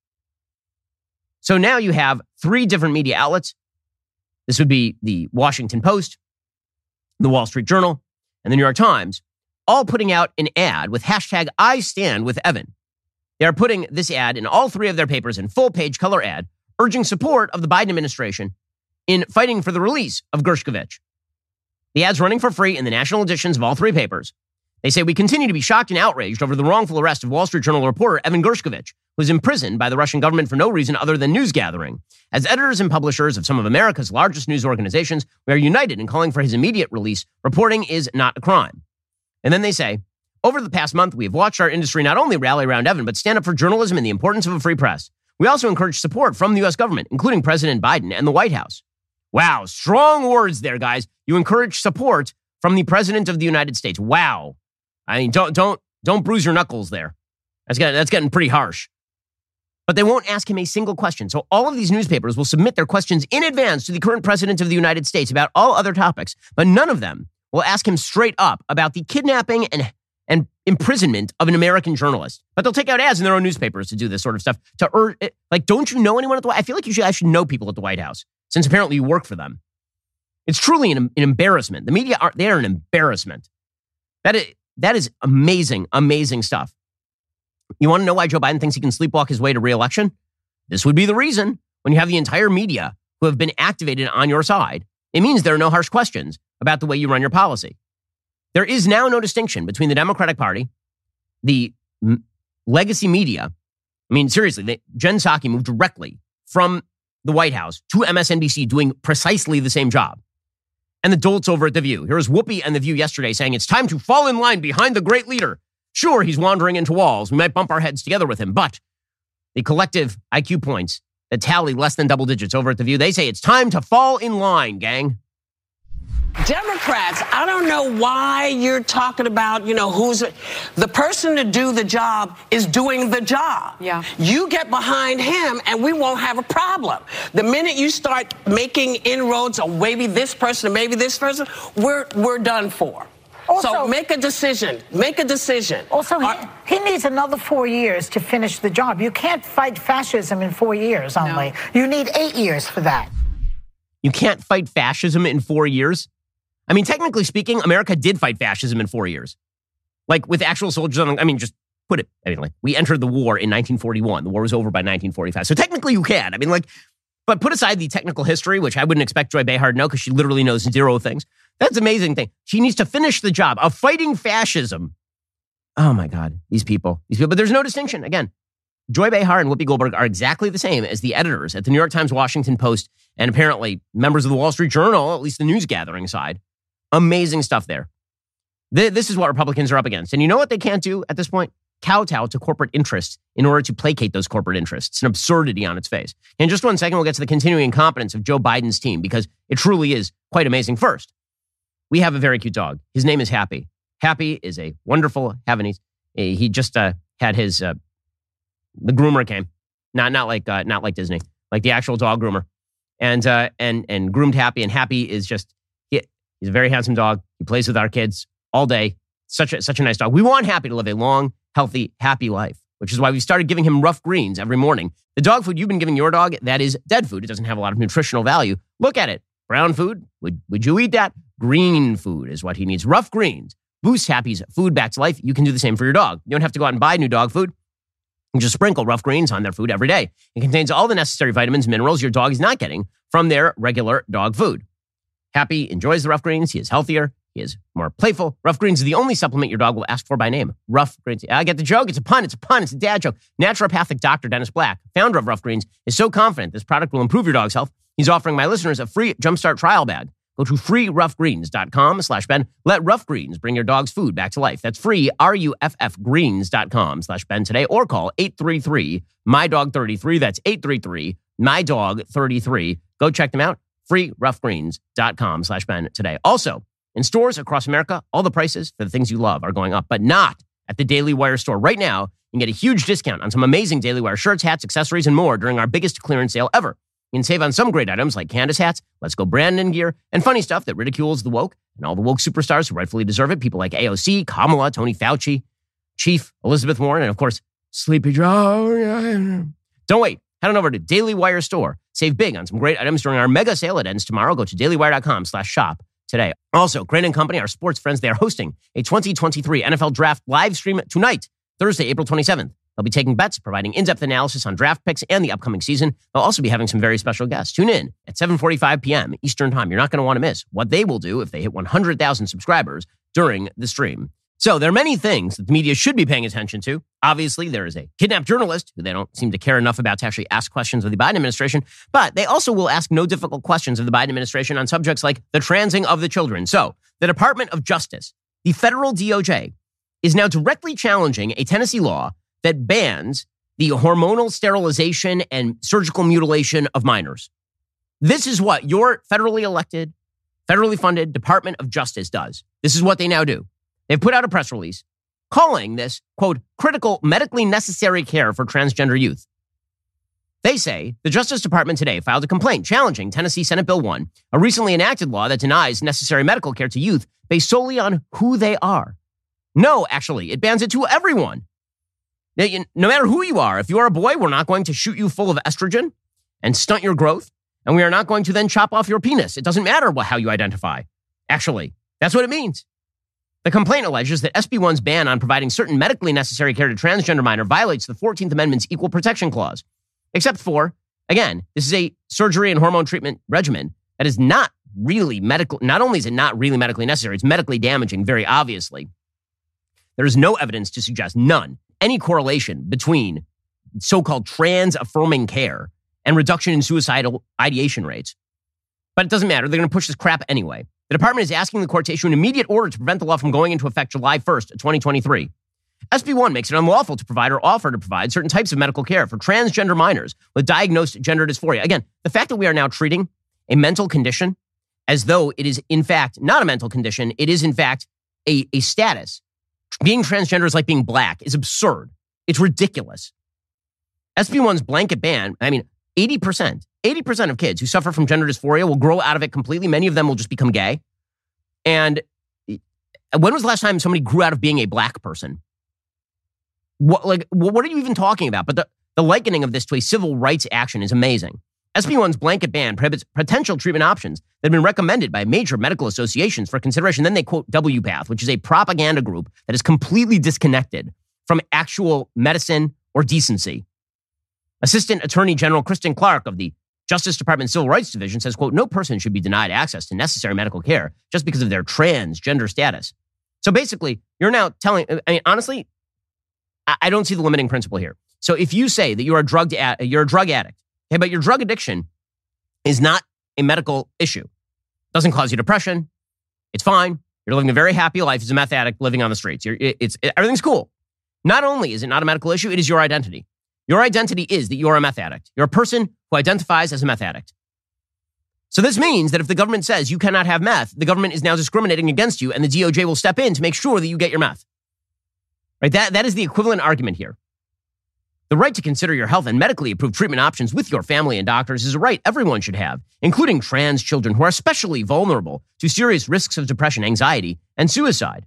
So now you have 3 different media outlets. This would be the Washington Post, the Wall Street Journal, and the New York Times, all putting out an ad with hashtag I stand with Evan. They are putting this ad in all 3 of their papers in full-page color ad, urging support of the Biden administration in fighting for the release of Gershkovich. The ad's running for free in the national editions of all 3 papers. They say, we continue to be shocked and outraged over the wrongful arrest of Wall Street Journal reporter Evan Gershkovich, who was imprisoned by the Russian government for no reason other than news gathering. As editors and publishers of some of America's largest news organizations, we are united in calling for his immediate release. Reporting is not a crime. And then they say, over the past month, we have watched our industry not only rally around Evan, but stand up for journalism and the importance of a free press. We also encourage support from the U.S. government, including President Biden and the White House. Wow, strong words there, guys. You encourage support from the President of the United States. Wow. I mean, don't bruise your knuckles there. That's getting pretty harsh. But they won't ask him a single question. So all of these newspapers will submit their questions in advance to the current President of the United States about all other topics, but none of them will ask him straight up about the kidnapping and imprisonment of an American journalist. But they'll take out ads in their own newspapers to do this sort of stuff. Don't you know anyone at the White House? I feel like I should know people at the White House, since apparently you work for them. It's truly an embarrassment. The media they are an embarrassment. That is amazing, amazing stuff. You want to know why Joe Biden thinks he can sleepwalk his way to re-election? This would be the reason. When you have the entire media who have been activated on your side, it means there are no harsh questions about the way you run your policy. There is now no distinction between the Democratic Party, the legacy media. I mean, seriously, Jen Psaki moved directly from the White House to MSNBC doing precisely the same job. And the dolts over at The View. Here was Whoopi and The View yesterday saying it's time to fall in line behind the great leader. Sure, he's wandering into walls. We might bump our heads together with him, but the collective IQ points that tally less than double digits over at The View, they say it's time to fall in line, gang. Democrats, I don't know why you're talking about, who's the person to do the job is doing the job. Yeah. You get behind him and we won't have a problem. The minute you start making inroads on maybe this person or maybe this person, we're done for. Also, so make a decision. Make a decision. Also, he needs another 4 years to finish the job. You can't fight fascism in 4 years only. No. You need 8 years for that. You can't fight fascism in 4 years? I mean, technically speaking, America did fight fascism in 4 years. Like with actual soldiers on, just put it, we entered the war in 1941. The war was over by 1945. So technically you can. But put aside the technical history, which I wouldn't expect Joy Behar to know because she literally knows zero things. That's an amazing thing. She needs to finish the job of fighting fascism. Oh my God, these people. But there's no distinction. Again, Joy Behar and Whoopi Goldberg are exactly the same as the editors at the New York Times, Washington Post, and apparently members of the Wall Street Journal, at least the news gathering side. Amazing stuff there. This is what Republicans are up against. And you know what they can't do at this point? Kowtow to corporate interests in order to placate those corporate interests. It's an absurdity on its face. In just 1 second, we'll get to the continuing incompetence of Joe Biden's team because it truly is quite amazing. First, we have a very cute dog. His name is Happy. Happy is a wonderful Havanese. He just had his the groomer came, not like Disney, like the actual dog groomer, and groomed Happy. And Happy is just he's a very handsome dog. He plays with our kids all day. Such a nice dog. We want Happy to live a long, healthy, happy life, which is why we started giving him Rough Greens every morning. The dog food you've been giving your dog, that is dead food. It doesn't have a lot of nutritional value. Look at it. Brown food, would you eat that? Green food is what he needs. Rough Greens boosts Happy's food back to life. You can do the same for your dog. You don't have to go out and buy new dog food. You just sprinkle Rough Greens on their food every day. It contains all the necessary vitamins and minerals your dog is not getting from their regular dog food. Happy enjoys the Rough Greens. He is healthier. He is more playful. Rough Greens is the only supplement your dog will ask for by name. Rough Greens. I get the joke. It's a pun. It's a dad joke. Naturopathic Dr. Dennis Black, founder of Rough Greens, is so confident this product will improve your dog's health. He's offering my listeners a free Jumpstart trial bag. Go to freeroughgreens.com/Ben. Let Rough Greens bring your dog's food back to life. That's free, RUFFgreens.com/Ben today, or call 833-MY-DOG-33. That's 833-MY-DOG-33. Go check them out. freeroughgreens.com/Ben today. Also, in stores across America, all the prices for the things you love are going up, but not at the Daily Wire store. Right now, you can get a huge discount on some amazing Daily Wire shirts, hats, accessories, and more during our biggest clearance sale ever. You can save on some great items like Candace hats, Let's Go Brandon gear, and funny stuff that ridicules the woke and all the woke superstars who rightfully deserve it. People like AOC, Kamala, Tony Fauci, Chief Elizabeth Warren, and of course, Sleepy Joe. Don't wait. Head on over to Daily Wire store. Save big on some great items during our mega sale. It ends tomorrow. Go to dailywire.com/shop today. Also, Crane & Company, our sports friends, they are hosting a 2023 NFL Draft live stream tonight, Thursday, April 27th. They'll be taking bets, providing in-depth analysis on draft picks and the upcoming season. They'll also be having some very special guests. Tune in at 7:45 p.m. Eastern Time. You're not going to want to miss what they will do if they hit 100,000 subscribers during the stream. So there are many things that the media should be paying attention to. Obviously, there is a kidnapped journalist who they don't seem to care enough about to actually ask questions of the Biden administration, but they also will ask no difficult questions of the Biden administration on subjects like the transing of the children. So the Department of Justice, the federal DOJ, is now directly challenging a Tennessee law that bans the hormonal sterilization and surgical mutilation of minors. This is what your federally elected, federally funded Department of Justice does. This is what they now do. They've put out a press release calling this, quote, critical medically necessary care for transgender youth. They say the Justice Department today filed a complaint challenging Tennessee Senate Bill 1, a recently enacted law that denies necessary medical care to youth based solely on who they are. No, actually, it bans it to everyone. No matter who you are, if you are a boy, we're not going to shoot you full of estrogen and stunt your growth, and we are not going to then chop off your penis. It doesn't matter how you identify. Actually, that's what it means. The complaint alleges that SB 1's ban on providing certain medically necessary care to transgender minor violates the 14th Amendment's Equal Protection Clause. Except for, again, this is a surgery and hormone treatment regimen that is not really medical. Not only is it not really medically necessary, it's medically damaging, very obviously. There is no evidence to suggest, none, any correlation between so-called trans-affirming care and reduction in suicidal ideation rates. But it doesn't matter. They're going to push this crap anyway. The department is asking the court to issue an immediate order to prevent the law from going into effect July 1st, 2023. SB 1 makes it unlawful to provide or offer to provide certain types of medical care for transgender minors with diagnosed gender dysphoria. Again, the fact that we are now treating a mental condition as though it is, in fact, not a mental condition, it is, in fact, a status. Being transgender is like being black is absurd. It's ridiculous. SB 1's blanket ban, 80% of kids who suffer from gender dysphoria will grow out of it completely. Many of them will just become gay. And when was the last time somebody grew out of being a black person? What are you even talking about? But the likening of this to a civil rights action is amazing. SB 1's blanket ban prohibits potential treatment options that have been recommended by major medical associations for consideration. Then they quote WPATH, which is a propaganda group that is completely disconnected from actual medicine or decency. Assistant Attorney General Kristen Clark of the Justice Department Civil Rights Division says, quote, no person should be denied access to necessary medical care just because of their transgender status. So basically, you're now telling, honestly, I don't see the limiting principle here. So if you say that you're a drug addict, okay, but your drug addiction is not a medical issue, doesn't cause you depression, it's fine. You're living a very happy life as a meth addict living on the streets. Everything's cool. Not only is it not a medical issue, it is your identity. Your identity is that you're a meth addict. You're a person who identifies as a meth addict. So this means that if the government says you cannot have meth, the government is now discriminating against you, and the DOJ will step in to make sure that you get your meth. Right? That is the equivalent argument here. The right to consider your health and medically approved treatment options with your family and doctors is a right everyone should have, including trans children who are especially vulnerable to serious risks of depression, anxiety, and suicide.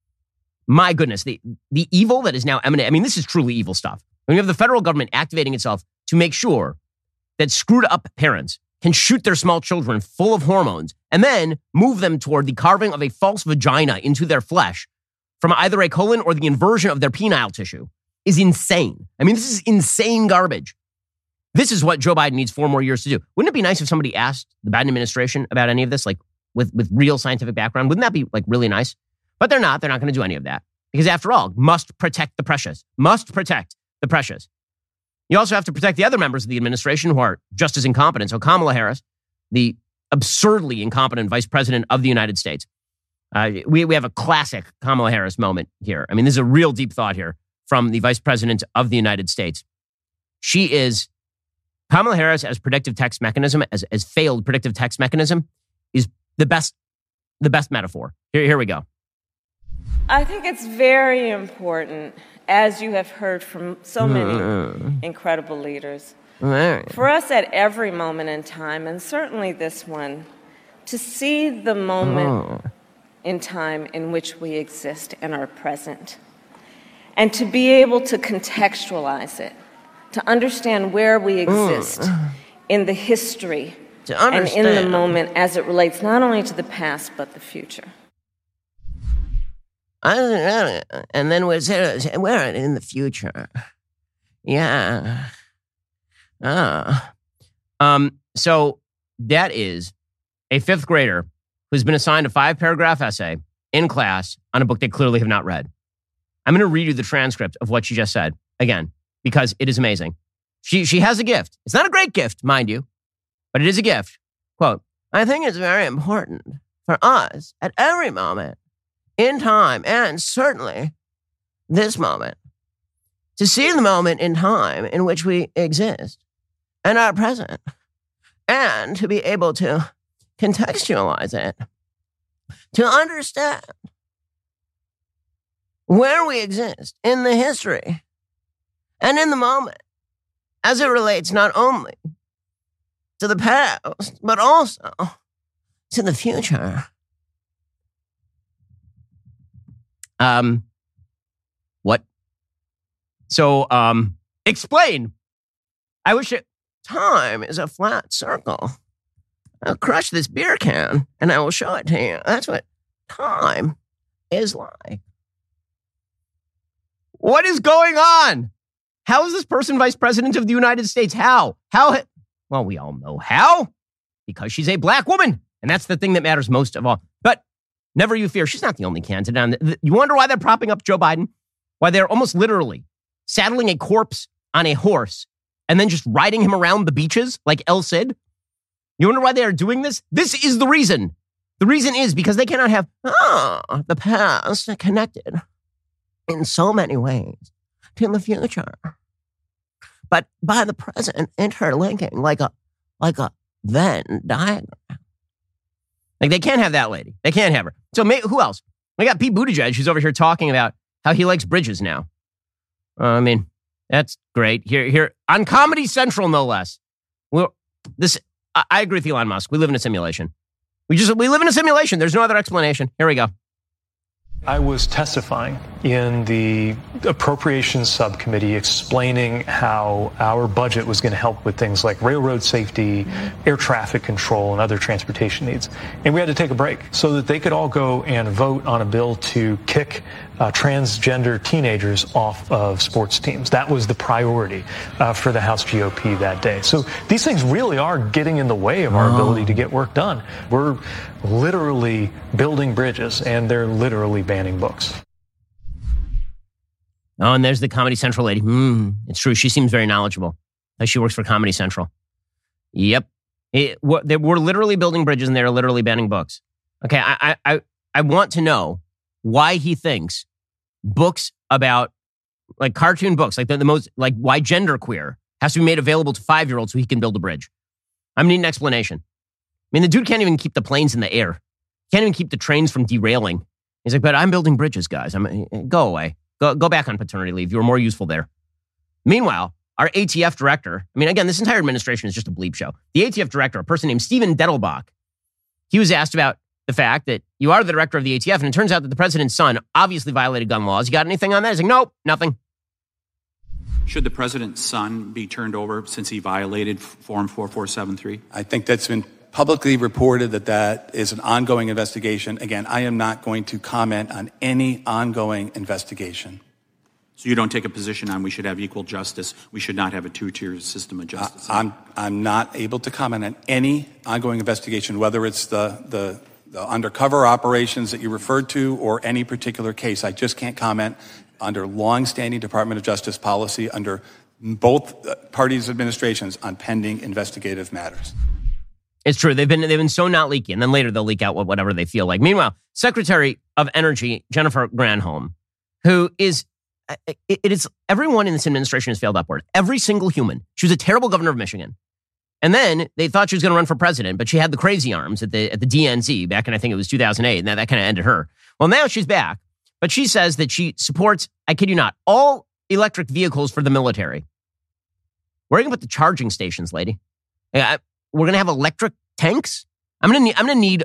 My goodness, the evil that is now emanating, this is truly evil stuff. When you have the federal government activating itself to make sure that screwed up parents can shoot their small children full of hormones and then move them toward the carving of a false vagina into their flesh from either a colon or the inversion of their penile tissue is insane. This is insane garbage. This is what Joe Biden needs 4 more years to do. Wouldn't it be nice if somebody asked the Biden administration about any of this, like with real scientific background? Wouldn't that be really nice? But they're not. They're not going to do any of that because after all, must protect the precious. Must protect the precious. You also have to protect the other members of the administration who are just as incompetent. So Kamala Harris, the absurdly incompetent vice president of the United States. We have a classic Kamala Harris moment here. This is a real deep thought here from the vice president of the United States. Kamala Harris as predictive text mechanism, as failed predictive text mechanism, is the best metaphor. Here we go. I think it's very important, as you have heard from so many incredible leaders, for us at every moment in time, and certainly this one, to see the moment in time in which we exist and are present, and to be able to contextualize it, to understand where we exist in the history and in the moment as it relates not only to the past but the future. And then we're in the future. Yeah. So that is a 5th grader who's been assigned a 5-paragraph essay in class on a book they clearly have not read. I'm going to read you the transcript of what she just said again, because it is amazing. She has a gift. It's not a great gift, mind you, but it is a gift. Quote, I think it's very important for us at every moment in time, and certainly this moment, to see the moment in time in which we exist and are present, and to be able to contextualize it, to understand where we exist in the history and in the moment as it relates not only to the past, but also to the future. What? So, explain. I wish time is a flat circle. I'll crush this beer can and I will show it to you. That's what time is like. What is going on? How is this person vice president of the United States? How? Well, we all know how. Because she's a black woman. And that's the thing that matters most of all. But never you fear, she's not the only candidate. You wonder why they're propping up Joe Biden? Why they're almost literally saddling a corpse on a horse and then just riding him around the beaches like El Cid? You wonder why they are doing this? This is the reason. The reason is because they cannot have the past connected in so many ways to the future, but by the present interlinking like a Venn diagram. Like they can't have that lady. They can't have her. So who else? We got Pete Buttigieg, who's over here talking about how he likes bridges now. I mean, that's great. Here on Comedy Central, no less. I agree with Elon Musk. We live in a simulation. We live in a simulation. There's no other explanation. Here we go. I was testifying in the Appropriations Subcommittee explaining how our budget was going to help with things like railroad safety, air traffic control, and other transportation needs. And we had to take a break so that they could all go and vote on a bill to kick transgender teenagers off of sports teams. That was the priority for the House GOP that day. So these things really are getting in the way of our ability to get work done. We're literally building bridges, and they're literally banning books. Oh, and there's the Comedy Central lady. It's true. She seems very knowledgeable. She works for Comedy Central. Yep. We're literally building bridges, and they're literally banning books. Okay, I want to know why he thinks books about, like cartoon books, like the most, like why genderqueer has to be made available to 5-year-olds so he can build a bridge. I need an explanation. I mean, the dude can't even keep the planes in the air. Can't even keep the trains from derailing. He's like, but I'm building bridges, guys. Go away. Go back on paternity leave. You were more useful there. Meanwhile, our ATF director, I mean, again, this entire administration is just a bleep show. The ATF director, a person named Stephen Dettelbach, he was asked about the fact that you are the director of the ATF, and it turns out that the president's son obviously violated gun laws. You got anything on that? He's like, nope, nothing. Should the president's son be turned over since he violated Form 4473? I think that's been publicly reported that is an ongoing investigation. Again, I am not going to comment on any ongoing investigation. So you don't take a position on we should have equal justice, we should not have a two-tier system of justice? I'm not able to comment on any ongoing investigation, whether it's the undercover operations that you referred to or any particular case. I just can't comment under long-standing Department of Justice policy under both parties' administrations on pending investigative matters. It's true. They've been so not leaky, and then later they'll leak out whatever they feel like. Meanwhile, Secretary of Energy Jennifer Granholm, who is, it is everyone in this administration has failed upward. Every single human. She was a terrible governor of Michigan. And then they thought she was going to run for president, but she had the crazy arms at the DNC back in, I think it was 2008, and that kind of ended her. Well, now she's back, but she says that she supports, I kid you not, all electric vehicles for the military. Where are you going to put the charging stations, lady? We're going to have electric tanks? I'm going to need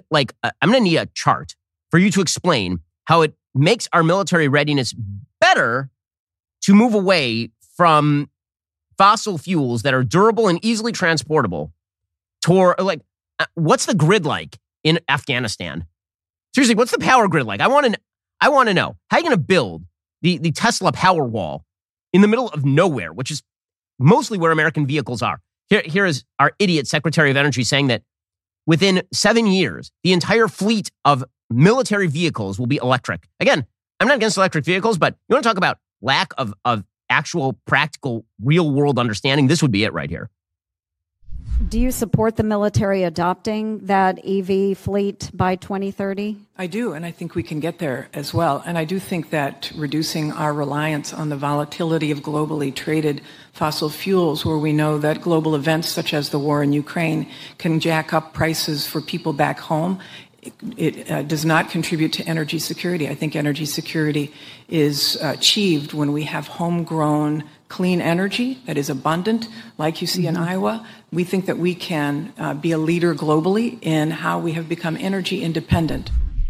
a chart for you to explain how it makes our military readiness better to move away from fossil fuels that are durable and easily transportable toward, like, what's the grid like in Afghanistan? Seriously, what's the power grid like? I want to know. How are you going to build the Tesla power wall in the middle of nowhere, which is mostly where American vehicles are? Here is our idiot Secretary of Energy saying that within 7 years, the entire fleet of military vehicles will be electric. Again, I'm not against electric vehicles, but you want to talk about lack of actual practical real world understanding? This would be it right here. Do you support the military adopting that EV fleet by 2030? I do, and I think we can get there as well. And I do think that reducing our reliance on the volatility of globally traded fossil fuels, where we know that global events such as the war in Ukraine can jack up prices for people back home, it does not contribute to energy security. I think energy security is achieved when we have homegrown clean energy that is abundant, like you see in Iowa. We think that we can be a leader globally in how we have become energy independent.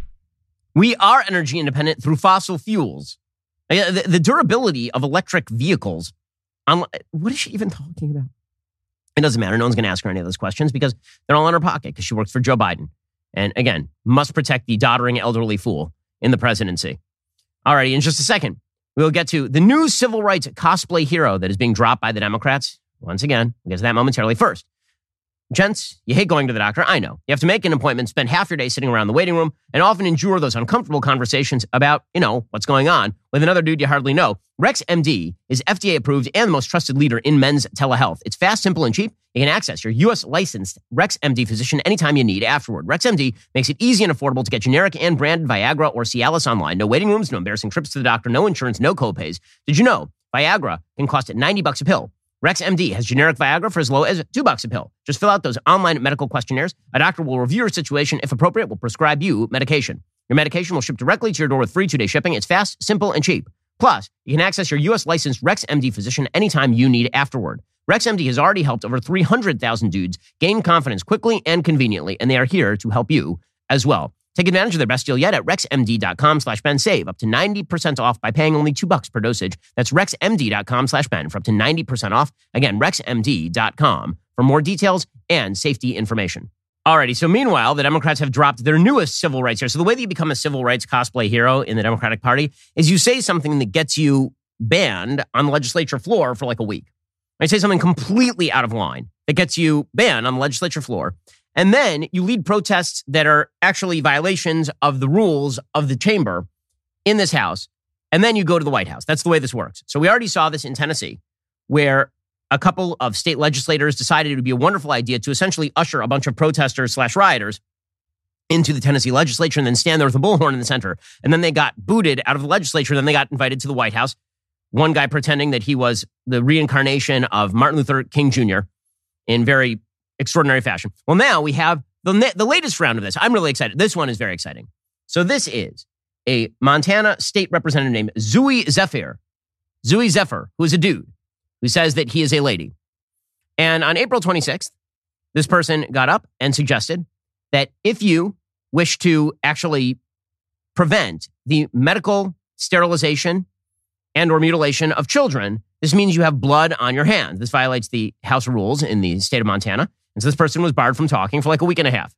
We are energy independent through fossil fuels. The durability of electric vehicles. What is she even talking about? It doesn't matter. No one's going to ask her any of those questions because they're all in her pocket because she works for Joe Biden. And again, must protect the doddering elderly fool in the presidency. Alrighty, in just a second, we'll get to the new civil rights cosplay hero that is being dropped by the Democrats. Once again, we'll get to that momentarily. First, gents, you hate going to the doctor. I know. You have to make an appointment, spend half your day sitting around the waiting room, and often endure those uncomfortable conversations about, what's going on with another dude you hardly know. RexMD is FDA approved and the most trusted leader in men's telehealth. It's fast, simple, and cheap. You can access your U.S. licensed RexMD physician anytime you need afterward. RexMD makes it easy and affordable to get generic and branded Viagra or Cialis online. No waiting rooms, no embarrassing trips to the doctor, no insurance, no copays. Did you know Viagra can cost $90 a pill? RexMD has generic Viagra for as low as $2 a pill. Just fill out those online medical questionnaires. A doctor will review your situation. If appropriate, will prescribe you medication. Your medication will ship directly to your door with free 2-day shipping. It's fast, simple, and cheap. Plus, you can access your U.S. licensed RexMD physician anytime you need afterward. RexMD has already helped over 300,000 dudes gain confidence quickly and conveniently, and they are here to help you as well. Take advantage of their best deal yet at RexMD.com/Ben. Save up to 90% off by paying only $2 per dosage. That's RexMD.com/Ben for up to 90% off. Again, RexMD.com for more details and safety information. Alrighty, so meanwhile, the Democrats have dropped their newest civil rights hero. So the way that you become a civil rights cosplay hero in the Democratic Party is you say something that gets you banned on the legislature floor for like a week. I say something completely out of line that gets you banned on the legislature floor. And then you lead protests that are actually violations of the rules of the chamber in this House. And then you go to the White House. That's the way this works. So we already saw this in Tennessee, where a couple of state legislators decided it would be a wonderful idea to essentially usher a bunch of protesters/rioters into the Tennessee legislature and then stand there with a bullhorn in the center. And then they got booted out of the legislature. Then they got invited to the White House. One guy pretending that he was the reincarnation of Martin Luther King Jr. in very extraordinary fashion. Well, now we have the latest round of this. I'm really excited. This one is very exciting. So this is a Montana state representative named Zooey Zephyr. Zooey Zephyr, who is a dude who says that he is a lady. And on April 26th, this person got up and suggested that if you wish to actually prevent the medical sterilization and or mutilation of children, this means you have blood on your hands. This violates the House rules in the state of Montana. And so this person was barred from talking for like a week and a half.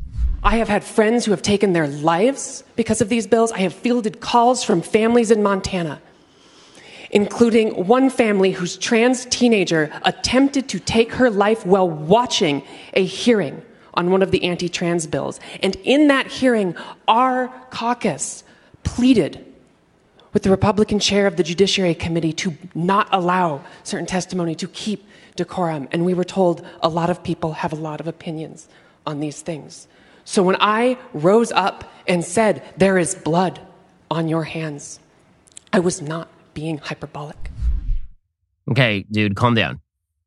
I have had friends who have taken their lives because of these bills. I have fielded calls from families in Montana, including one family whose trans teenager attempted to take her life while watching a hearing on one of the anti-trans bills. And in that hearing, our caucus pleaded with the Republican chair of the Judiciary Committee to not allow certain testimony, to keep decorum. And we were told a lot of people have a lot of opinions on these things. So when I rose up and said, there is blood on your hands, I was not being hyperbolic. Okay, dude, calm down.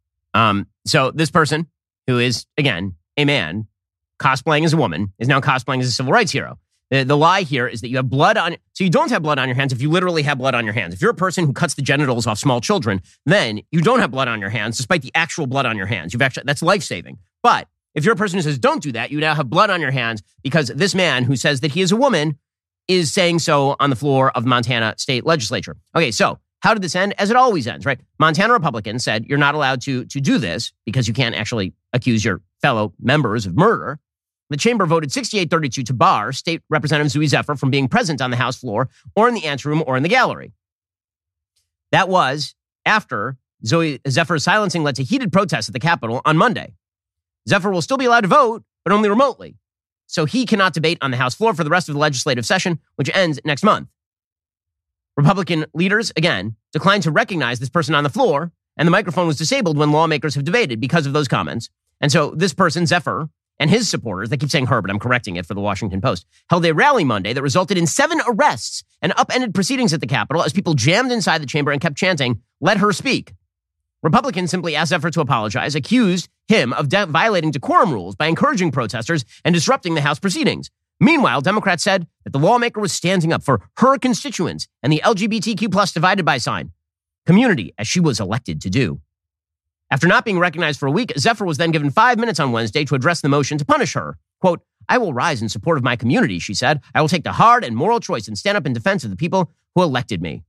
So this person, who is, again, a man, cosplaying as a woman, is now cosplaying as a civil rights hero. The lie here is that you have blood on... So you don't have blood on your hands if you literally have blood on your hands. If you're a person who cuts the genitals off small children, then you don't have blood on your hands, despite the actual blood on your hands. That's life-saving. But if you're a person who says don't do that, you now have blood on your hands because this man who says that he is a woman is saying so on the floor of Montana state legislature. Okay, so how did this end? As it always ends, right? Montana Republicans said you're not allowed to do this because you can't actually accuse your fellow members of murder. The chamber voted 68-32 to bar State Representative Zooey Zephyr from being present on the House floor or in the anteroom or in the gallery. That was after Zooey Zephyr's silencing led to heated protests at the Capitol on Monday. Zephyr will still be allowed to vote, but only remotely. So he cannot debate on the House floor for the rest of the legislative session, which ends next month. Republican leaders, again, declined to recognize this person on the floor, and the microphone was disabled when lawmakers have debated because of those comments. And so this person, Zephyr, and his supporters, they keep saying her, but I'm correcting it for the Washington Post, held a rally Monday that resulted in 7 arrests and upended proceedings at the Capitol as people jammed inside the chamber and kept chanting, "Let her speak." Republicans simply asked Zephyr to apologize, accused him of violating decorum rules by encouraging protesters and disrupting the House proceedings. Meanwhile, Democrats said that the lawmaker was standing up for her constituents and the LGBTQ plus divided by sign community, as she was elected to do. After not being recognized for a week, Zephyr was then given 5 minutes on Wednesday to address the motion to punish her. Quote, "I will rise in support of my community," she said. "I will take the hard and moral choice and stand up in defense of the people who elected me."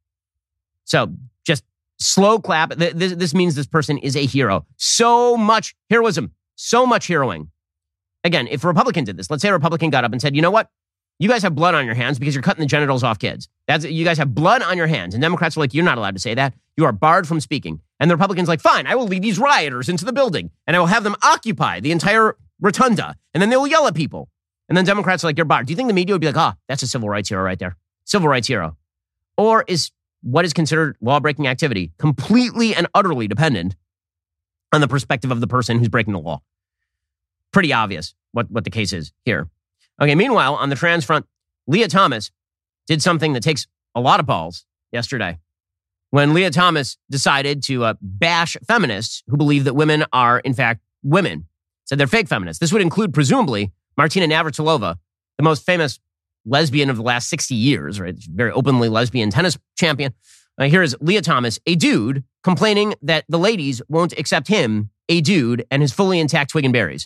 So just slow clap. This means this person is a hero. So much heroism, so much heroing. Again, if a Republican did this, let's say a Republican got up and said, "You know what? You guys have blood on your hands because you're cutting the genitals off kids. You guys have blood on your hands." And Democrats are like, "You're not allowed to say that. You are barred from speaking." And the Republicans are like, "Fine, I will lead these rioters into the building and I will have them occupy the entire rotunda. And then they will yell at people." And then Democrats are like, "You're barred." Do you think the media would be like, that's a civil rights hero right there? Civil rights hero. Or is what is considered law-breaking activity completely and utterly dependent on the perspective of the person who's breaking the law? Pretty obvious what the case is here. Okay, meanwhile, on the trans front, Leah Thomas did something that takes a lot of balls yesterday. When Leah Thomas decided to bash feminists who believe that women are, in fact, women, said they're fake feminists. This would include, presumably, Martina Navratilova, the most famous lesbian of the last 60 years, right? Very openly lesbian tennis champion. Here is Leah Thomas, a dude, complaining that the ladies won't accept him, a dude, and his fully intact twig and berries.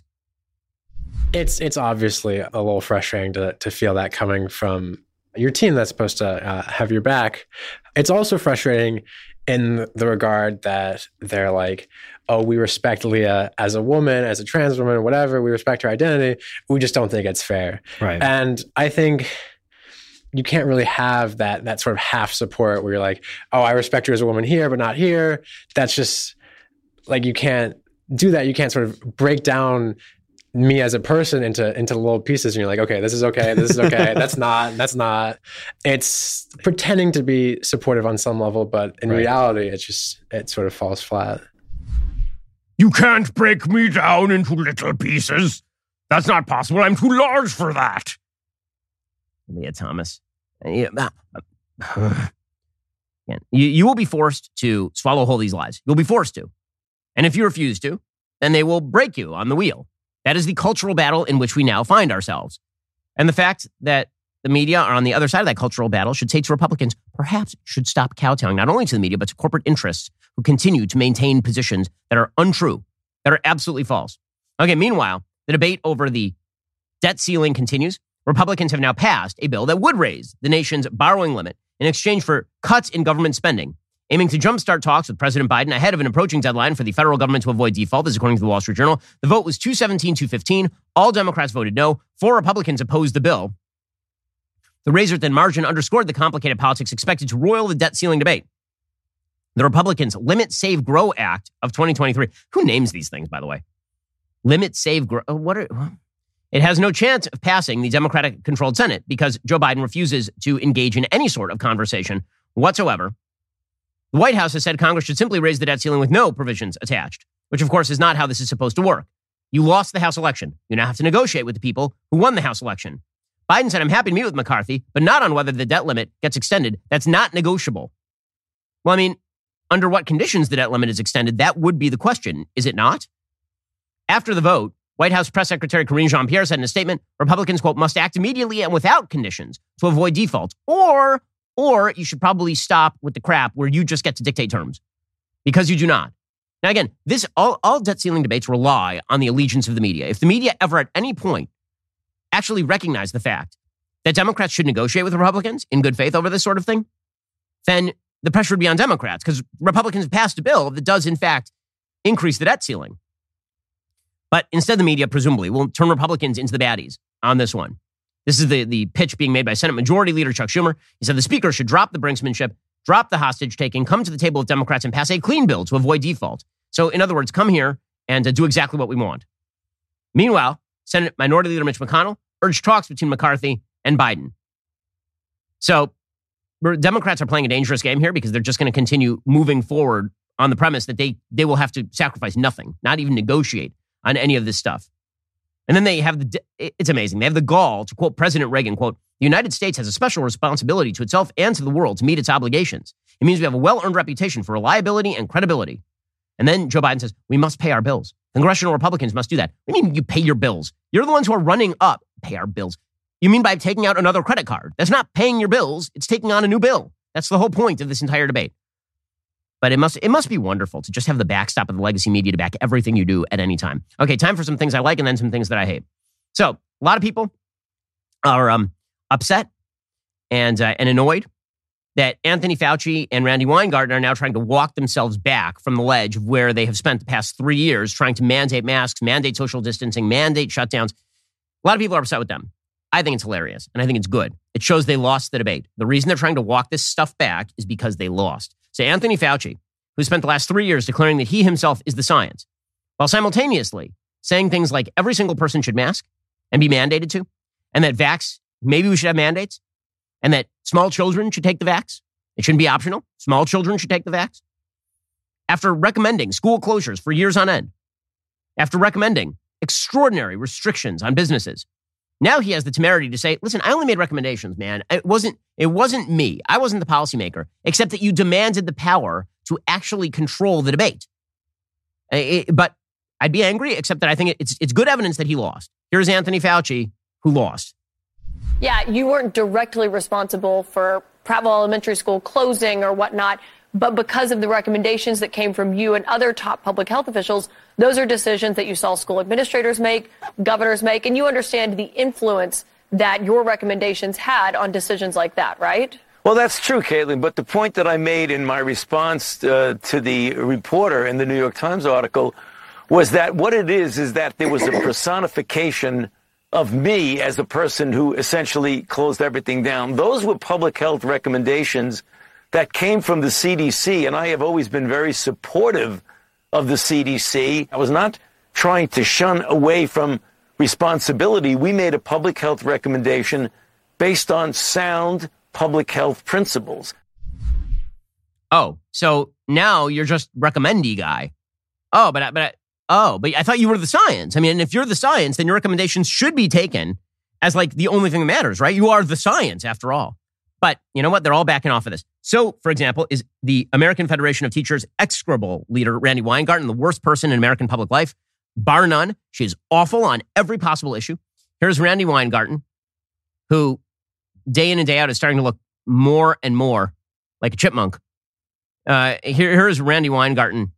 It's obviously a little frustrating to feel that coming from your team that's supposed to have your back. It's also frustrating in the regard that they're like, "Oh, we respect Leah as a woman, as a trans woman, whatever. We respect her identity. We just don't think it's fair." Right. And I think you can't really have that sort of half support where you're like, "Oh, I respect her as a woman here, but not here." That's just like, you can't do that. You can't sort of break down me as a person into little pieces, and you're like, "Okay, this is okay, this is okay, that's not. It's pretending to be supportive on some level, but in reality, it sort of falls flat. "You can't break me down into little pieces. That's not possible. I'm too large for that." Leah Thomas. You will be forced to swallow whole these lies. You'll be forced to. And if you refuse to, then they will break you on the wheel. That is the cultural battle in which we now find ourselves. And the fact that the media are on the other side of that cultural battle should say to Republicans, perhaps should stop kowtowing not only to the media, but to corporate interests who continue to maintain positions that are untrue, that are absolutely false. Okay, meanwhile, the debate over the debt ceiling continues. Republicans have now passed a bill that would raise the nation's borrowing limit in exchange for cuts in government spending, aiming to jumpstart talks with President Biden ahead of an approaching deadline for the federal government to avoid default. This is according to the Wall Street Journal. The vote was 217-215. All Democrats voted no. 4 Republicans opposed the bill. The razor-thin margin underscored the complicated politics expected to roil the debt ceiling debate. The Republicans' Limit, Save, Grow Act of 2023. Who names these things, by the way? Limit, Save, Grow. It has no chance of passing the Democratic-controlled Senate because Joe Biden refuses to engage in any sort of conversation whatsoever. The White House has said Congress should simply raise the debt ceiling with no provisions attached, which of course is not how this is supposed to work. You lost the House election. You now have to negotiate with the people who won the House election. Biden said, "I'm happy to meet with McCarthy, but not on whether the debt limit gets extended. That's not negotiable." Well, I mean, under what conditions the debt limit is extended, that would be the question, is it not? After the vote, White House Press Secretary Karine Jean-Pierre said in a statement, Republicans, quote, "must act immediately and without conditions to avoid default, or you should probably stop with the crap where you just get to dictate terms, because you do not." Now, again, all debt ceiling debates rely on the allegiance of the media. If the media ever at any point actually recognize the fact that Democrats should negotiate with Republicans in good faith over this sort of thing, then the pressure would be on Democrats, because Republicans have passed a bill that does, in fact, increase the debt ceiling. But instead, the media presumably will turn Republicans into the baddies on this one. This is the pitch being made by Senate Majority Leader Chuck Schumer. He said the Speaker should drop the brinksmanship, drop the hostage-taking, come to the table with Democrats and pass a clean bill to avoid default. So, in other words, come here and do exactly what we want. Meanwhile, Senate Minority Leader Mitch McConnell urged talks between McCarthy and Biden. So, Democrats are playing a dangerous game here because they're just going to continue moving forward on the premise that they will have to sacrifice nothing, not even negotiate on any of this stuff. And then they have it's amazing. They have the gall to quote President Reagan, quote, "The United States has a special responsibility to itself and to the world to meet its obligations. It means we have a well-earned reputation for reliability and credibility." And then Joe Biden says, "We must pay our bills. Congressional Republicans must do that." What do you mean you pay your bills? You're the ones who are running up. Pay our bills. You mean by taking out another credit card? That's not paying your bills. It's taking on a new bill. That's the whole point of this entire debate. But it must be wonderful to just have the backstop of the legacy media to back everything you do at any time. Okay, time for some things I like and then some things that I hate. So a lot of people are upset and annoyed that Anthony Fauci and Randy Weingarten are now trying to walk themselves back from the ledge of where they have spent the past 3 years trying to mandate masks, mandate social distancing, mandate shutdowns. A lot of people are upset with them. I think it's hilarious, and I think it's good. It shows they lost the debate. The reason they're trying to walk this stuff back is because they lost. So Anthony Fauci, who spent the last 3 years declaring that he himself is the science, while simultaneously saying things like every single person should mask and be mandated to, and that maybe we should have mandates, and that small children should take the vax. It shouldn't be optional. Small children should take the vax. After recommending school closures for years on end, after recommending extraordinary restrictions on businesses, now he has the temerity to say, listen, I only made recommendations, man. It wasn't me. I wasn't the policymaker, except that you demanded the power to actually control the debate. But I'd be angry, except that I think it's good evidence that he lost. Here's Anthony Fauci, who lost. Yeah, you weren't directly responsible for Prattville Elementary School closing or whatnot, but because of the recommendations that came from you and other top public health officials, those are decisions that you saw school administrators make, governors make, and you understand the influence that your recommendations had on decisions like that, right? Well, that's true, Caitlin, but the point that I made in my response to the reporter in the New York Times article was that what it is that there was a personification of me as a person who essentially closed everything down. Those were public health recommendations that came from the CDC, and I have always been very supportive of the CDC. I was not trying to shun away from responsibility. We made a public health recommendation based on sound public health principles. Oh, so now you're just recommendee guy. But I thought you were the science. I mean, if you're the science, then your recommendations should be taken as like the only thing that matters, right? You are the science after all. But you know what? They're all backing off of this. So, for example, is the American Federation of Teachers execrable leader, Randy Weingarten, the worst person in American public life? Bar none. She is awful on every possible issue. Here's Randy Weingarten, who day in and day out is starting to look more and more like a chipmunk. Here's Randy Weingarten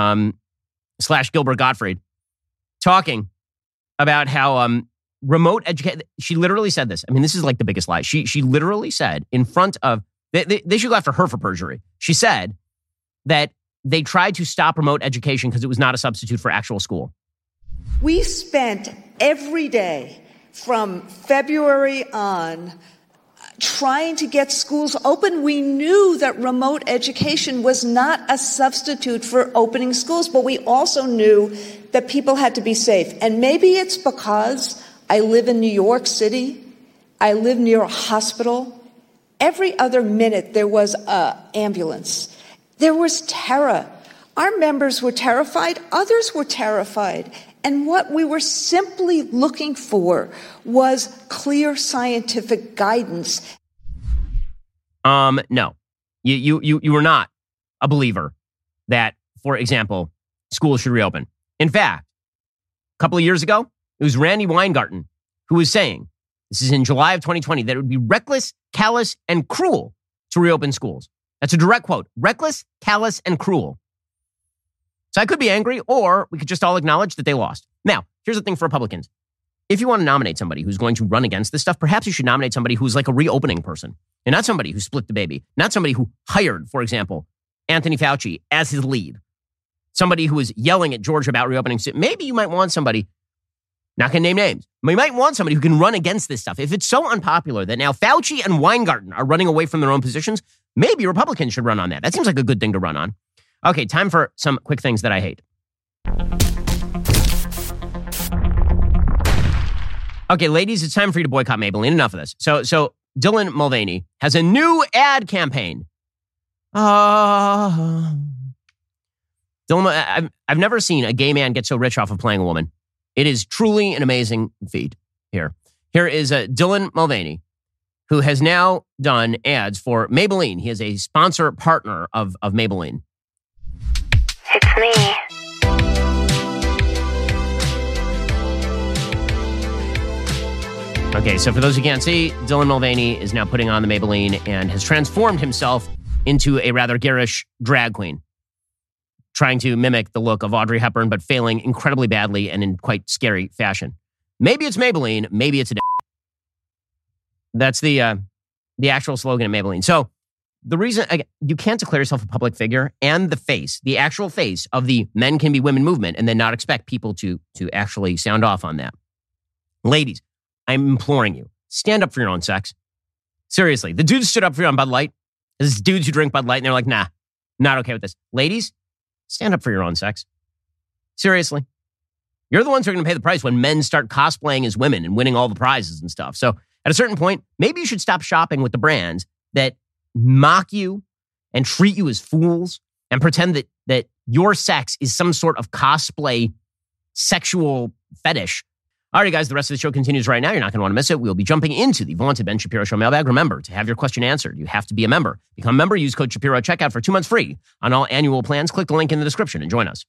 / Gilbert Gottfried talking about how remote education. She literally said this. I mean, this is like the biggest lie. She literally said in front of, they should go after her for perjury. She said that they tried to stop remote education because it was not a substitute for actual school. We spent every day from February on trying to get schools open. We knew that remote education was not a substitute for opening schools, but we also knew that people had to be safe. And maybe it's because I live in New York City. I live near a hospital. Every other minute there was an ambulance. There was terror. Our members were terrified. Others were terrified. And what we were simply looking for was clear scientific guidance. No, you were not a believer that, for example, schools should reopen. In fact, a couple of years ago, it was Randy Weingarten who was saying, this is in July of 2020, that it would be reckless, callous, and cruel to reopen schools. That's a direct quote. Reckless, callous, and cruel. So I could be angry, or we could just all acknowledge that they lost. Now, here's the thing for Republicans. If you want to nominate somebody who's going to run against this stuff, perhaps you should nominate somebody who's like a reopening person, and not somebody who split the baby, not somebody who hired, for example, Anthony Fauci as his lead, somebody who was yelling at Georgia about reopening. Maybe you might want somebody, not going to name names, but you might want somebody who can run against this stuff. If it's so unpopular that now Fauci and Weingarten are running away from their own positions, maybe Republicans should run on that. That seems like a good thing to run on. Okay, time for some quick things that I hate. Okay, ladies, it's time for you to boycott Maybelline. Enough of this. So Dylan Mulvaney has a new ad campaign. Dylan, I've never seen a gay man get so rich off of playing a woman. It is truly an amazing feat here. Here is Dylan Mulvaney, who has now done ads for Maybelline. He is a sponsor partner of Maybelline. It's me. Okay, so for those who can't see, Dylan Mulvaney is now putting on the Maybelline and has transformed himself into a rather garish drag queen, trying to mimic the look of Audrey Hepburn, but failing incredibly badly and in quite scary fashion. Maybe it's Maybelline, maybe it's a That's the actual slogan of Maybelline. So the reason you can't declare yourself a public figure and the actual face of the Men Can Be Women movement and then not expect people to actually sound off on that. Ladies, I'm imploring you, stand up for your own sex. Seriously, the dudes stood up for you on Bud Light. There's dudes who drink Bud Light and they're like, nah, not okay with this. Ladies, stand up for your own sex. Seriously. You're the ones who are going to pay the price when men start cosplaying as women and winning all the prizes and stuff. So at a certain point, maybe you should stop shopping with the brands that mock you and treat you as fools and pretend that your sex is some sort of cosplay sexual fetish. All right, guys, the rest of the show continues right now. You're not going to want to miss it. We'll be jumping into the vaunted Ben Shapiro Show mailbag. Remember, to have your question answered, you have to be a member. Become a member. Use code Shapiro at checkout for 2 months free on all annual plans. Click the link in the description and join us.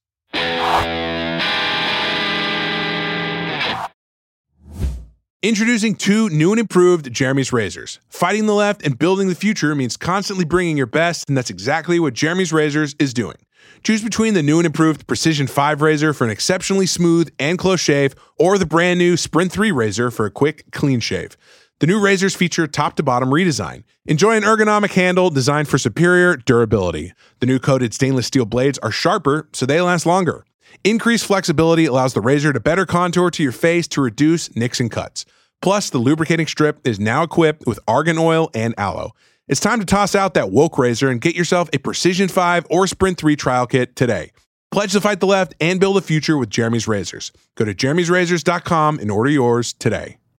Introducing 2 new and improved Jeremy's razors. Fighting the left and building the future means constantly bringing your best, and that's exactly what Jeremy's razors is doing. Choose between the new and improved Precision 5 razor for an exceptionally smooth and close shave, or the brand new Sprint 3 razor for a quick, clean shave. The new razors feature top-to-bottom redesign. Enjoy an ergonomic handle designed for superior durability. The new coated stainless steel blades are sharper, so they last longer. Increased flexibility allows the razor to better contour to your face to reduce nicks and cuts. Plus, the lubricating strip is now equipped with argan oil and aloe. It's time to toss out that woke razor and get yourself a Precision 5 or Sprint 3 trial kit today. Pledge to fight the left and build a future with Jeremy's Razors. Go to jeremy'srazors.com and order yours today.